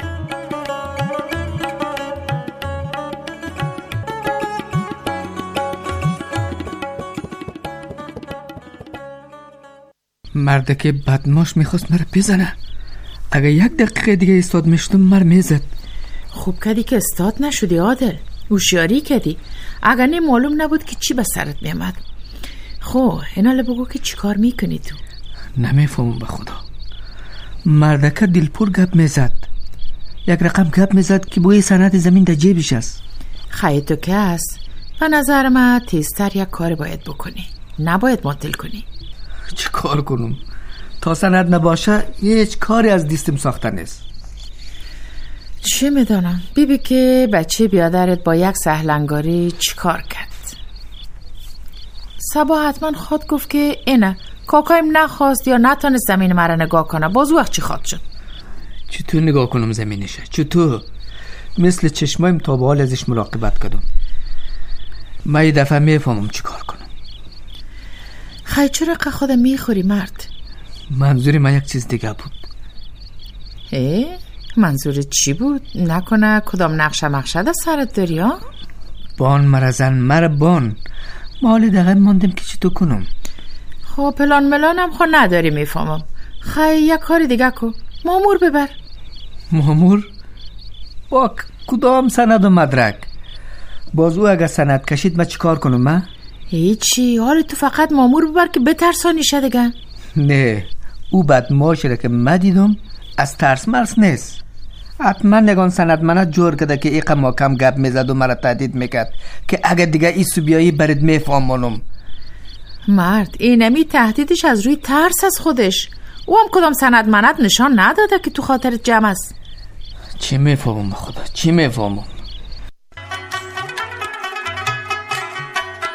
مرد که بدماش میخواست مرا بزنه. اگه یک دقیقه دیگه استاد میشدم مر میزد.
خوب کردی که استاد نشدی عادل. هوشیاری کردی. اگر نه معلوم نبود که چی به سرت میامد. خب ایناله بگو که چی کار میکنی تو؟
نمیفهمم به خدا. مردکه دلپور گپ میزد. یک رقم گپ میزد که بوی سند زمین در جیبش است.
خیلی تو که است. به نظر من تیزتر یک کار باید بکنی. نباید معطل کنی.
چه کار کنم؟ تا سند نباشه هیچ کاری از دستم ساخته نیست.
چه میدانم بیبی که بچه بیادرت با یک سهلنگاری چی کار کرد. صبا حتما خود گفت که اینه کاکایم نخواست یا نتانست زمین مرا نگاه کنه. باز وقت چی خواد شد؟
چطور نگاه کنم زمینشه؟ چطور؟ مثل چشمایم تا به حال ازش مراقبت کردم. من یه دفعه میفهمم چی کار کنم.
خیلی چرا خود میخوری مرد؟
منظوری من یک چیز دیگه بود.
منظور چی بود؟ نکنه کدام نقشه مقصد سرت داری ها؟
بان مرزن مر بان. مال دقیق ماندم که چی تو کنم.
خب پلان ملانم خود نداری میفهمم. خیلی یک کاری دیگه کن. مامور ببر.
مامور؟ با کدام سند و مدرک؟ باز او اگه سند کشید من چی کار کنم من؟
هیچی. حالا تو فقط مامور ببر که بترسانی شه دیگه.
نه او بدماشی را که من دیدم از ترس مرس نیست. حتما نگان سند منه جور کده که ایقا ما کم گپ میزد و مرا تهدید میکرد که اگه دیگه ایسو بیایی برد میفهمونم.
مرد اینمی تهدیدش از روی ترس از خودش. او هم کدام سند منت نشان نداده که تو خاطرت جمع است.
چی میفهمم خدا؟ چی میفهمم؟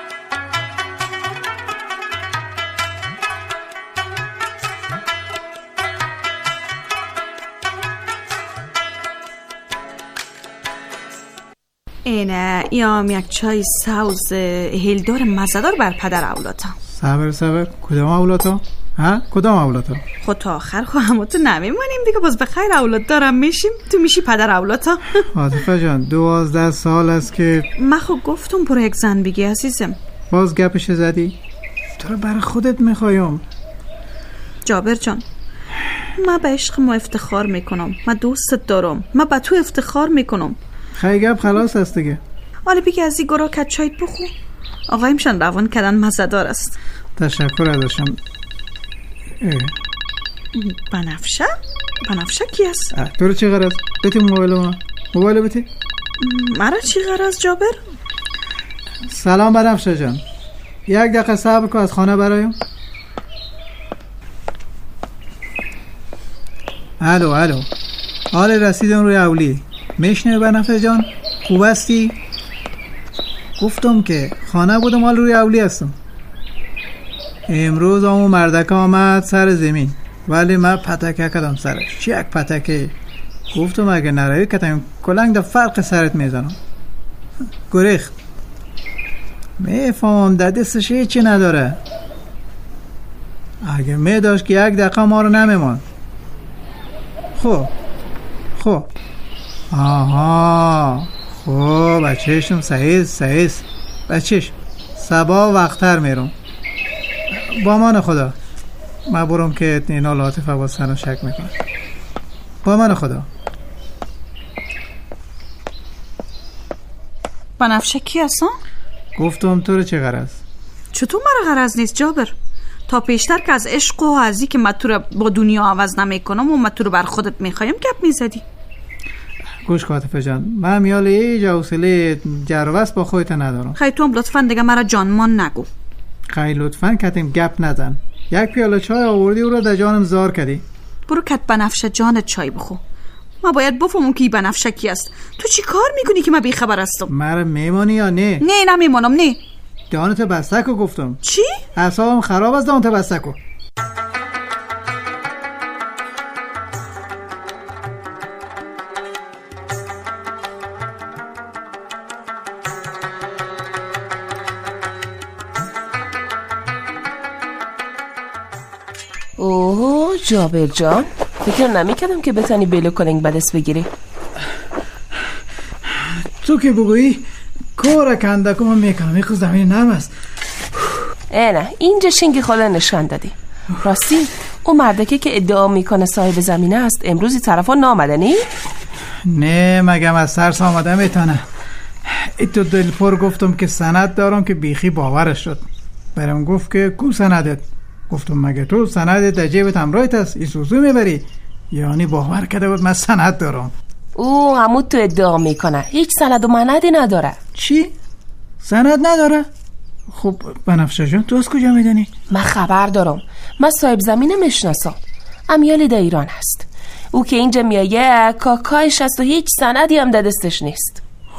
نه ایام یک چای سوز هیلدار مزدار بر پدر اولاتا.
صبر کدام اولاتا؟ ها کدام اولاتا؟
خود تا آخر خو همه تو نمیمونیم دیگه، باز به خیر اولاد دارم میشیم، تو میشی پدر اولاتا.
عاطفه جان 12 سال است که
من خو گفتم برو یک زن بگی عزیزم.
باز گپش زدی؟ تو رو برای خودت میخوایم.
جابر جان من به عشق ما افتخار میکنم، من دوستت دارم، من به تو افتخار میکنم.
خیلی گپ خلاص است دیگه.
حالا بگی از این گرا کت چایت بخور. آقایمشان روان کردن مزدار است.
تشکر ازشم.
بنفشه کی است؟
تو رو چی غرض؟ بتی موبایل بتی؟
مرا چی غرض جابر؟
سلام بنفشه جان، یک دقیقه صبر کن از خانه برایم. الو حال رسیدم روی اولی. میشنه بنفشه جان؟ خوب هستی؟ گفتم که خانه بودم حال روی اولی هستم. امروز همون مردکه آمد سر زمین ولی من پتکه کدم سرش. چی یک پتکه؟ گفتم اگه نروی کتم کلنگ در فرق سرت میزنم. گریخت. میفهم در دستش هیچی نداره. اگه میداشت که یک دقیقه ما رو نمیمان. خب آها خب بچهشم صحیح بچهش صبا وقتر میرم. با من خدا من برم که اینا لطفه با سنو شک میکنم. با من خدا.
بنفشه کی هستن؟
گفتم تو رو چه غرض؟
چطور مرا غرض نیست جابر؟ تا پیشتر که از عشق و ازی که من تو رو با دنیا عوض نمیکنم و من تو رو بر خودت میخوایم گپ میزدی.
گوش عاطفه جان، من میال یه حوصله جروس با خودت ندارم.
خیلی تو هم لطفا دیگه مرا جانمان نگو.
خیلی لطفا کتیم گپ نزن. یک پیاله چای آوردی او رو در جانم زار کردی.
برو کت بنفشه جانت چای بخو. ما باید بفهمم که بنفشه کی است. تو چی کار میکنی که من بی خبر هستم؟
مرا میمانی یا نه؟
نه نمیمانم. نه
دهانت بسته کو گفتم.
چی؟
اعصابم خراب است. دهانت بسته کو.
اوه جابر جان، فکر نمی‌کردم که بتونی بیلو کلنگ بدست بگیری.
تو که بگویی کار کندکو من میکنم. این خود زمین نرم است.
نه اینجا شنگی خاله نشان دادی. راستی اون مردکی که ادعا میکنه صاحب زمینه است امروزی طرفا نامدنی؟
نه مگم از سرس آمده میتونه. ایتو دل پر گفتم که سند دارم که بیخی باورش شد. برام گفت که کو سندت؟ گفتم مگه تو سندت در جیبت همراهت است ایسوسو میبری؟ یعنی باور کرده بود من سند دارم.
او همون تو ادعا میکنه هیچ سند و مندی نداره.
چی؟ سند نداره؟ خب بنفشه جان تو از کجا میدونی؟
من خبر دارم. من صاحب زمینه میشناسم. امیالی در ایران هست. او که اینجا میایه کاکایش هست و هیچ سندی هم در دستش نیست.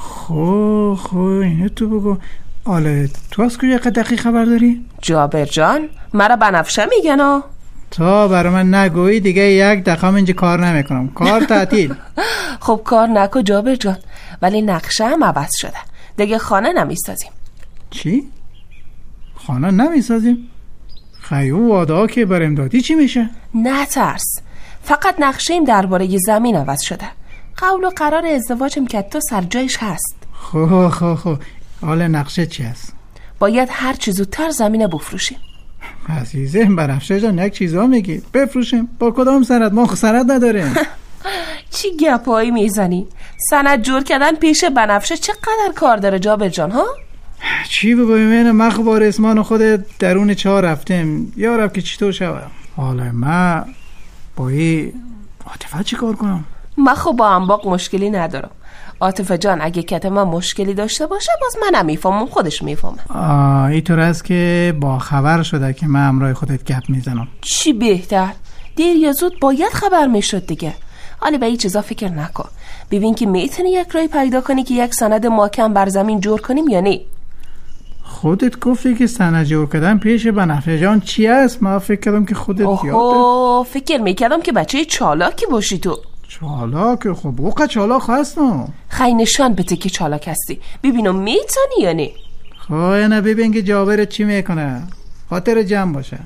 خب اینه تو بگو. آله تو از کجا دقیق خبر داری؟
جابر جان مرا بنفشه میگن.
تا برای من نگویی دیگه یک دقیقه اینجا کار نمیکنم. کار تعطیل.
خب کار نکو جابر جان، ولی نقشه هم عوض شده. دیگه خانه نمیسازیم.
چی؟ خانه نمیسازیم؟ خیو وادا که برم دادی چی میشه؟
نه ترس، فقط نقشه ایم درباره ی زمین عوض شده. قول و قرار ازدواجم که تو سر جایش هست.
خب حالا نقشه چی هست؟
باید هر چی زودتر زمینه بفروشیم.
عزیزم بنفشه جان یک چیزا میگی بفروشیم. با کدام سند؟ ما سند نداریم.
چی گپایی میزنی؟ سند جور کردن پیش بنفشه چقدر کار داره جابر جان ها؟
چی بگویم؟ من مخبار اسمان خود درون چاه رفتم یارب که چطور شوم. حالا من با این عاطفه چی کار کنم؟
من خب با انباق مشکلی ندارم. عاطفه جان اگه کت من مشکلی داشته باشه باز من میفهمم خودش میفهمه.
اینطور است که با خبر شده که من همراه خودت گپ میزنم.
چی بهتر؟ دیر یا زود باید خبر میشد دیگه. حالا به این چیزا فکر نکن. ببین که میتونی یک رای پیدا کنی که یک سند محکم بر زمین جور کنیم یا نه.
خودت گفتی که سند جور کردن پیش بنفشه جان چی است؟ ما فکر کردم که خودت یاده.
فکر میکردم که بچه چالاکی باشی تو.
چالاک؟ خب اوقا چالاک هستم.
خیلی نشان بده که چالاک هستی، ببینم میتونی یا نه.
خب نه ببین که جابر چی میکنه، خاطر جمع باشه.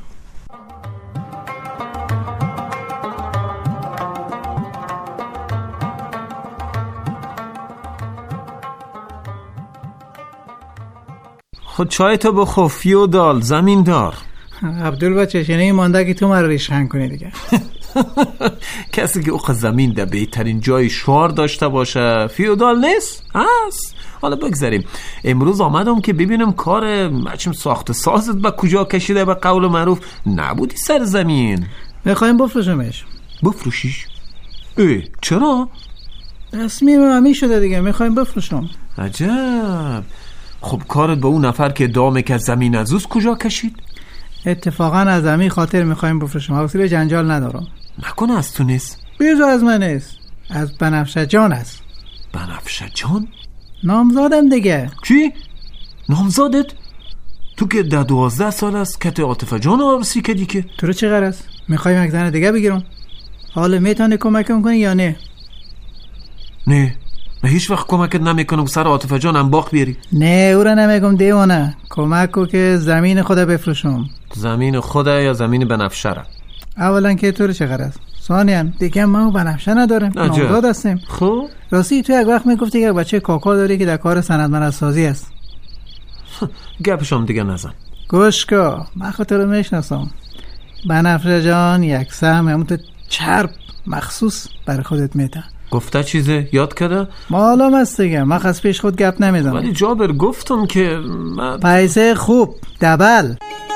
خود چای تو بخور فیودال زمیندار.
عبدال بچه شنه مانده که تو مرا ریشخند کنی دیگه.
کسی که اوق زمین ده بهترین جای شوار داشته باشه فیودال نیست؟ هست. حالا بگذاریم. امروز آمدم که ببینم کار مچم ساخت سازت با کجا کشیده، به قول معروف نبودی سر زمین.
میخوایم بفروشمش.
بفروشیش؟ چرا؟
تصمیم همین شده دیگه، میخوایم بفروشم.
عجب. خب کارت با اون نفر که دامه که زمین از اوست کجا کشید؟
اتفاقا از همین خاطر میخوایم بفروشم، حوصله جنجال ندارم.
نکنه از تو نیست؟
بیرزو از من نیست، از بنفشه جان است.
بنفشه جان؟
نامزادم دیگه.
چی؟ نامزادت؟ تو که 12 سال است کت عاطفه جان عروسی کردی که.
تو رو چه غرض؟ میخوایم یک زن دیگه بگیرم؟ حالا میتونی کمکم کنی یا نه؟
نه من هیچ وقت کمکت نمیکنم سر عاطفه جان انباق بیاری.
نه او را نمیگم دیوانه، کمک کو که زمین خدا بفروشم.
زمین خدا یا زمین بنفشه را؟
اولا که تو رو چه غرض، ثانیاً دیگه ما بنفشه نداریم، نامزاد هستیم.
خب
راستی تو یک وقت میگفتی که بچه کاکا داری که در کار سندمندسازی است.
گپشم دیگه نزن.
گوش کن، من خود رو میشناسم. بنفشه جان یک سهم همون تو چرب مخصوص برای خودت میده.
گفته چیزه یاد کرده؟
معلوم است دیگه، من خواست پیش خود گپ نمیدم.
ولی جابر گفتم که
پیسه خوب دبل.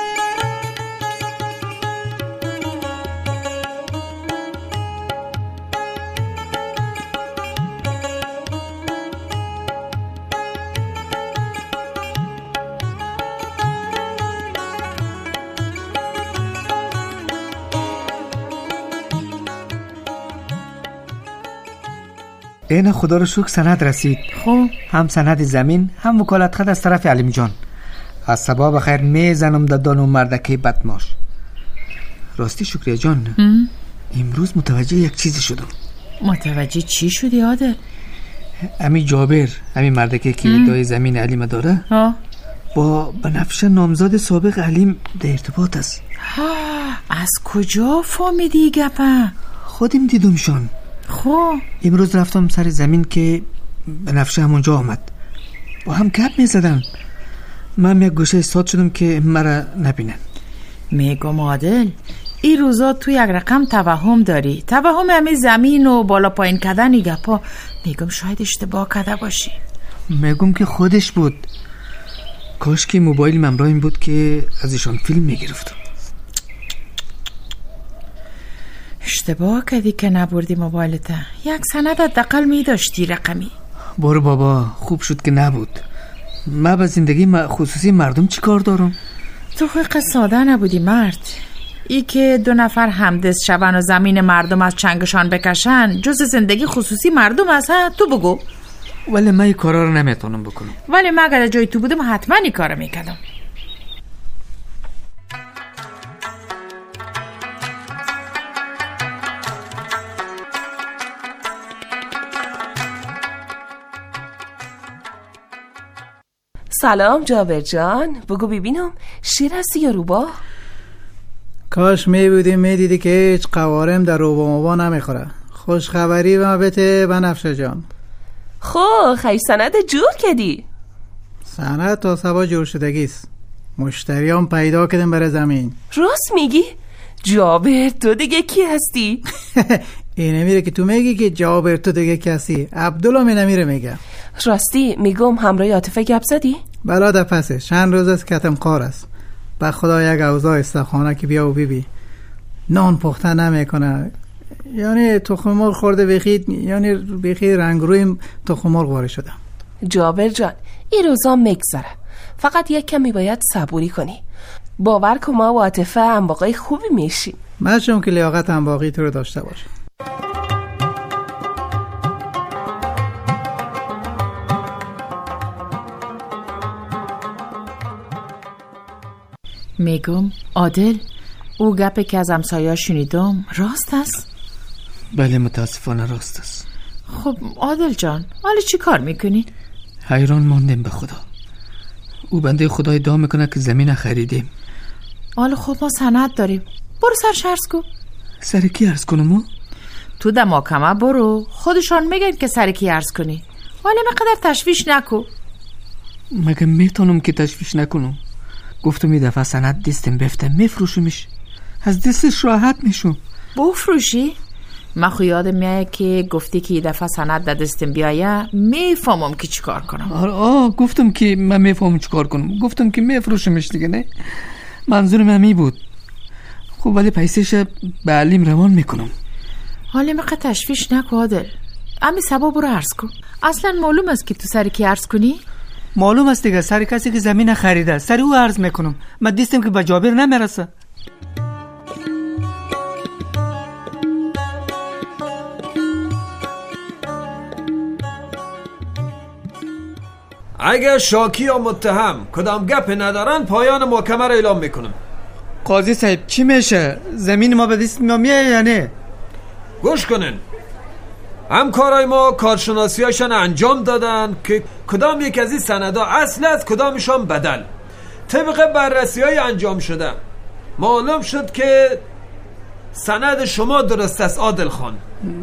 این خدا رو شکر سند رسید.
خب
هم سند زمین هم وکالت خط از طرف علیمی جان. از صبا بخیر میزنم دادان و مردکه بدماش. راستی شکریه جان، امروز متوجه یک چیزی شدم.
متوجه چی شدی عادل؟
امی جابر، امی مردکه که ادعای زمین علیم داره با بنفشه نامزاد سابق علیم در ارتباط است.
از کجا فهمیدی گپا؟
خودم دیدمشان.
خب
امروز رفتم سر زمین که بنفشه همونجا آمد، با هم گپ میزدن. من یک گوشه ایستاد شدم که مرا نبینن.
میگم عادل، این روزا تو یک رقم توهم داری، توهم همین زمین و بالا پایین کردن گپا. میگم شاید اشتباه کرده باشی.
میگم که خودش بود. کاش که موبایل ممرایم بود که از ایشان فیلم میگرفتم.
اشتباه کردی که نبردی موبایلت. یک سند حداقل میداشتی رقمی.
برو بابا، خوب شد که نبود. من با زندگی خصوصی مردم چی کار دارم؟
تو خیلی ساده نبودی مرد. ای که دو نفر همدست شون و زمین مردم از چنگشان بکشن جز زندگی خصوصی مردم است؟ تو بگو.
ولی من این کارا رو نمیتونم بکنم.
ولی من اگر جای تو بودم حتما این کارو میکردم.
سلام جابر جان، بگو ببینم شیر هستی یا روباه؟
کاش میبودیم میدیدی که هیچ قوارم در روباه نمیخوره. خوشخبری و بته بنفشه جان.
خب خیلی سند جور کردی.
سند تا صبا جور شدگیست. مشتریان پیدا کردن برای زمین.
راست میگی؟ جابر تو دیگه کی هستی؟
اینه میره که تو میگی که جابر تو دیگه کسی. عبدالله می نمیره میگه.
راستی میگم همراه عاطفه گپ زدی؟
بلا در پسه چند روز است کتم قار است. به خدا یک اوضاع استخانه که بیا و بیبی نان پخته نمیکنه، یعنی تخم مرغ خورده بخید، یعنی بخید رنگ روی تخم مرغ وارد شده.
جابر جان این روزا میگذره، فقط یک کمی باید صبوری کنی. باور کن ما و عاطفه انباقای خوبی میشیم.
من شم که لیاقت انباقی تو رو داشته باشه.
میگم عادل، او گپی که از همسایه‌ها شنیدم راست است؟
بله متاسفانه راست است.
خب عادل جان حالا چی کار میکنی؟
حیران ماندیم به خدا. او بنده خدا ادعا میکنه که زمین خریدیم.
حالا خب ما سند داریم، برو سرش عرض کن.
سر کی عرض کنم؟
تو در محکمه برو، خودشان میگن که سر کی عرض کنی. حالا مقدر تشویش نکو.
مگه میتونم که تشویش نکنم؟ گفتم این دفعه سند دستم بفته میفروشمش، از دستش راحت میشم.
بفروشی؟ من خو یادم میاد که گفتی که این دفعه سند در دستم بیایه میفهمم که چیکار کنم.
گفتم که من میفهمم چیکار کنم، گفتم که میفروشمش دیگه. نه منظورم همی بود. خب ولی پیسش به علیم روان میکنم.
حالا مقدر تشویش نکو عادل، امی سبب رو عرض کن. اصلا معلوم است که تو سر کی عرض کنی؟
معلوم است دیگه، سر کسی که زمین خریده سر او عرض میکنم. من دیستم که به جابر نمیرسه.
اگر شاکی یا متهم کدام گپ ندارن پایان محکمه را اعلام میکنم.
قاضی صاحب چی میشه؟ زمین ما به دست ما میاد یا نه؟
گوش کنین، همکارای ما کارشناسیاشان انجام دادن که کدام یک از این سندها اصل است کدامشان بدل. طبق بررسی‌های انجام شده معلوم شد که سند شما درست است عادل خان.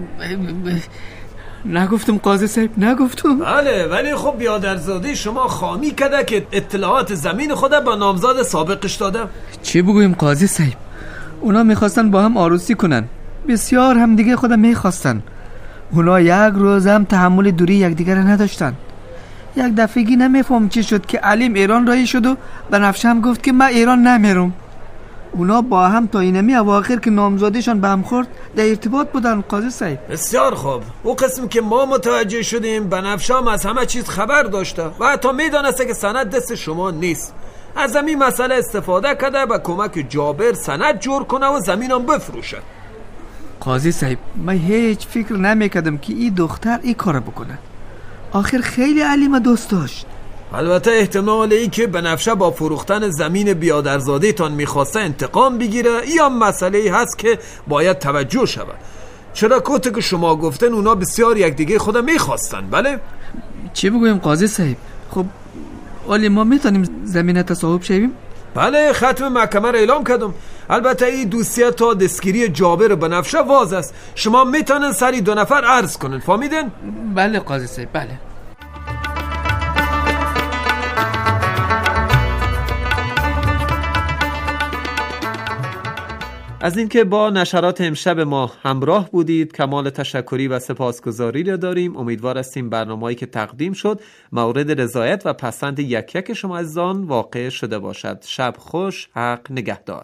نگفتم قاضی صاحب، نگفتم.
بله ولی خب بیادرزادی شما خامی کرده که اطلاعات زمین خود با نامزد سابقش داده.
چی بگویم قاضی صاحب؟ اونا میخواستن با هم عروسی کنن، بسیار هم دیگه خود میخواستن. اونا یک روز هم تحمل دوری یکدیگر نداشتن. یک دفعگی نمیفهم چی شد که علیم ایران رایی شد و بنفشه هم گفت که من ایران نمیرم. اونا با هم تا اینمی اواخر که نامزادیشان به هم خورد در ارتباط بودن قاضی صاحب.
بسیار خوب. او قسم که ما متوجه شدیم بنفشه هم از همه چیز خبر داشته و حتی میدانسته که سند دست شما نیست. از همین مسئله استفاده کرده با کمک جابر سند جور کنه و زمینم بفروشه.
قاضی صاحب من هیچ فکر نمیکردم که این دختر این کار بکنه. آخر خیلی علیم دوست داشت.
البته احتمال ای که بنفشه با فروختن زمین بیادرزاده تان میخواسته انتقام بگیره یا مسئله ای هست که باید توجه شود. چرا کوته که شما گفتن اونا بسیار یک دیگه خود میخواستن. بله
چی بگویم قاضی صاحب؟ خب ولی ما میتونیم زمین تصاحب شویم؟
بله ختم محکمه را اعلام کردم. البته این دوسیه تا دستگیری جابر بنفشه واز است. شما میتونن سری 2 نفر عرض کنن. فهمیدن؟
بله قاضی صاحب بله.
از اینکه با نشرات امشب ما همراه بودید کمال تشکری و سپاسگزاری را داریم. امیدوار هستیم برنامه‌ای که تقدیم شد مورد رضایت و پسند یک یک شما عزیزان واقع شده باشد. شب خوش، حق نگهدار.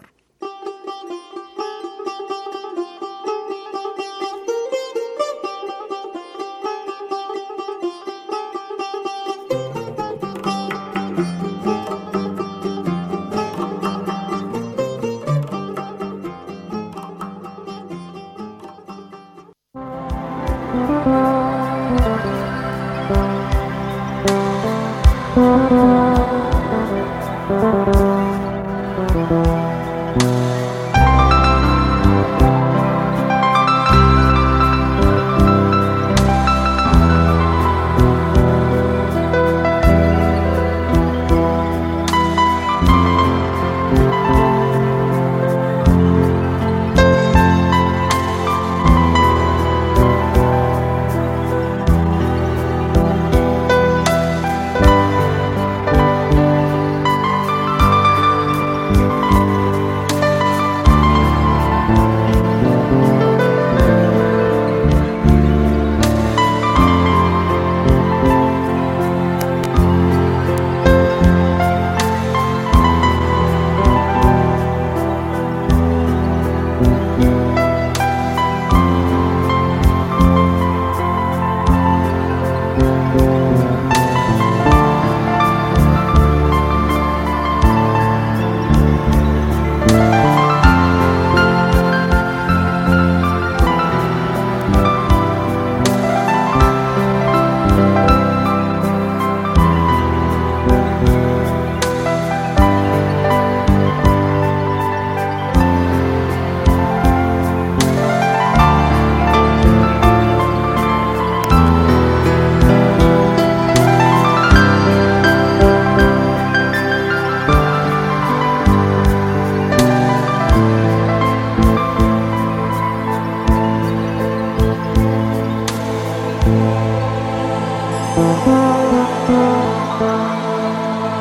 Thank you.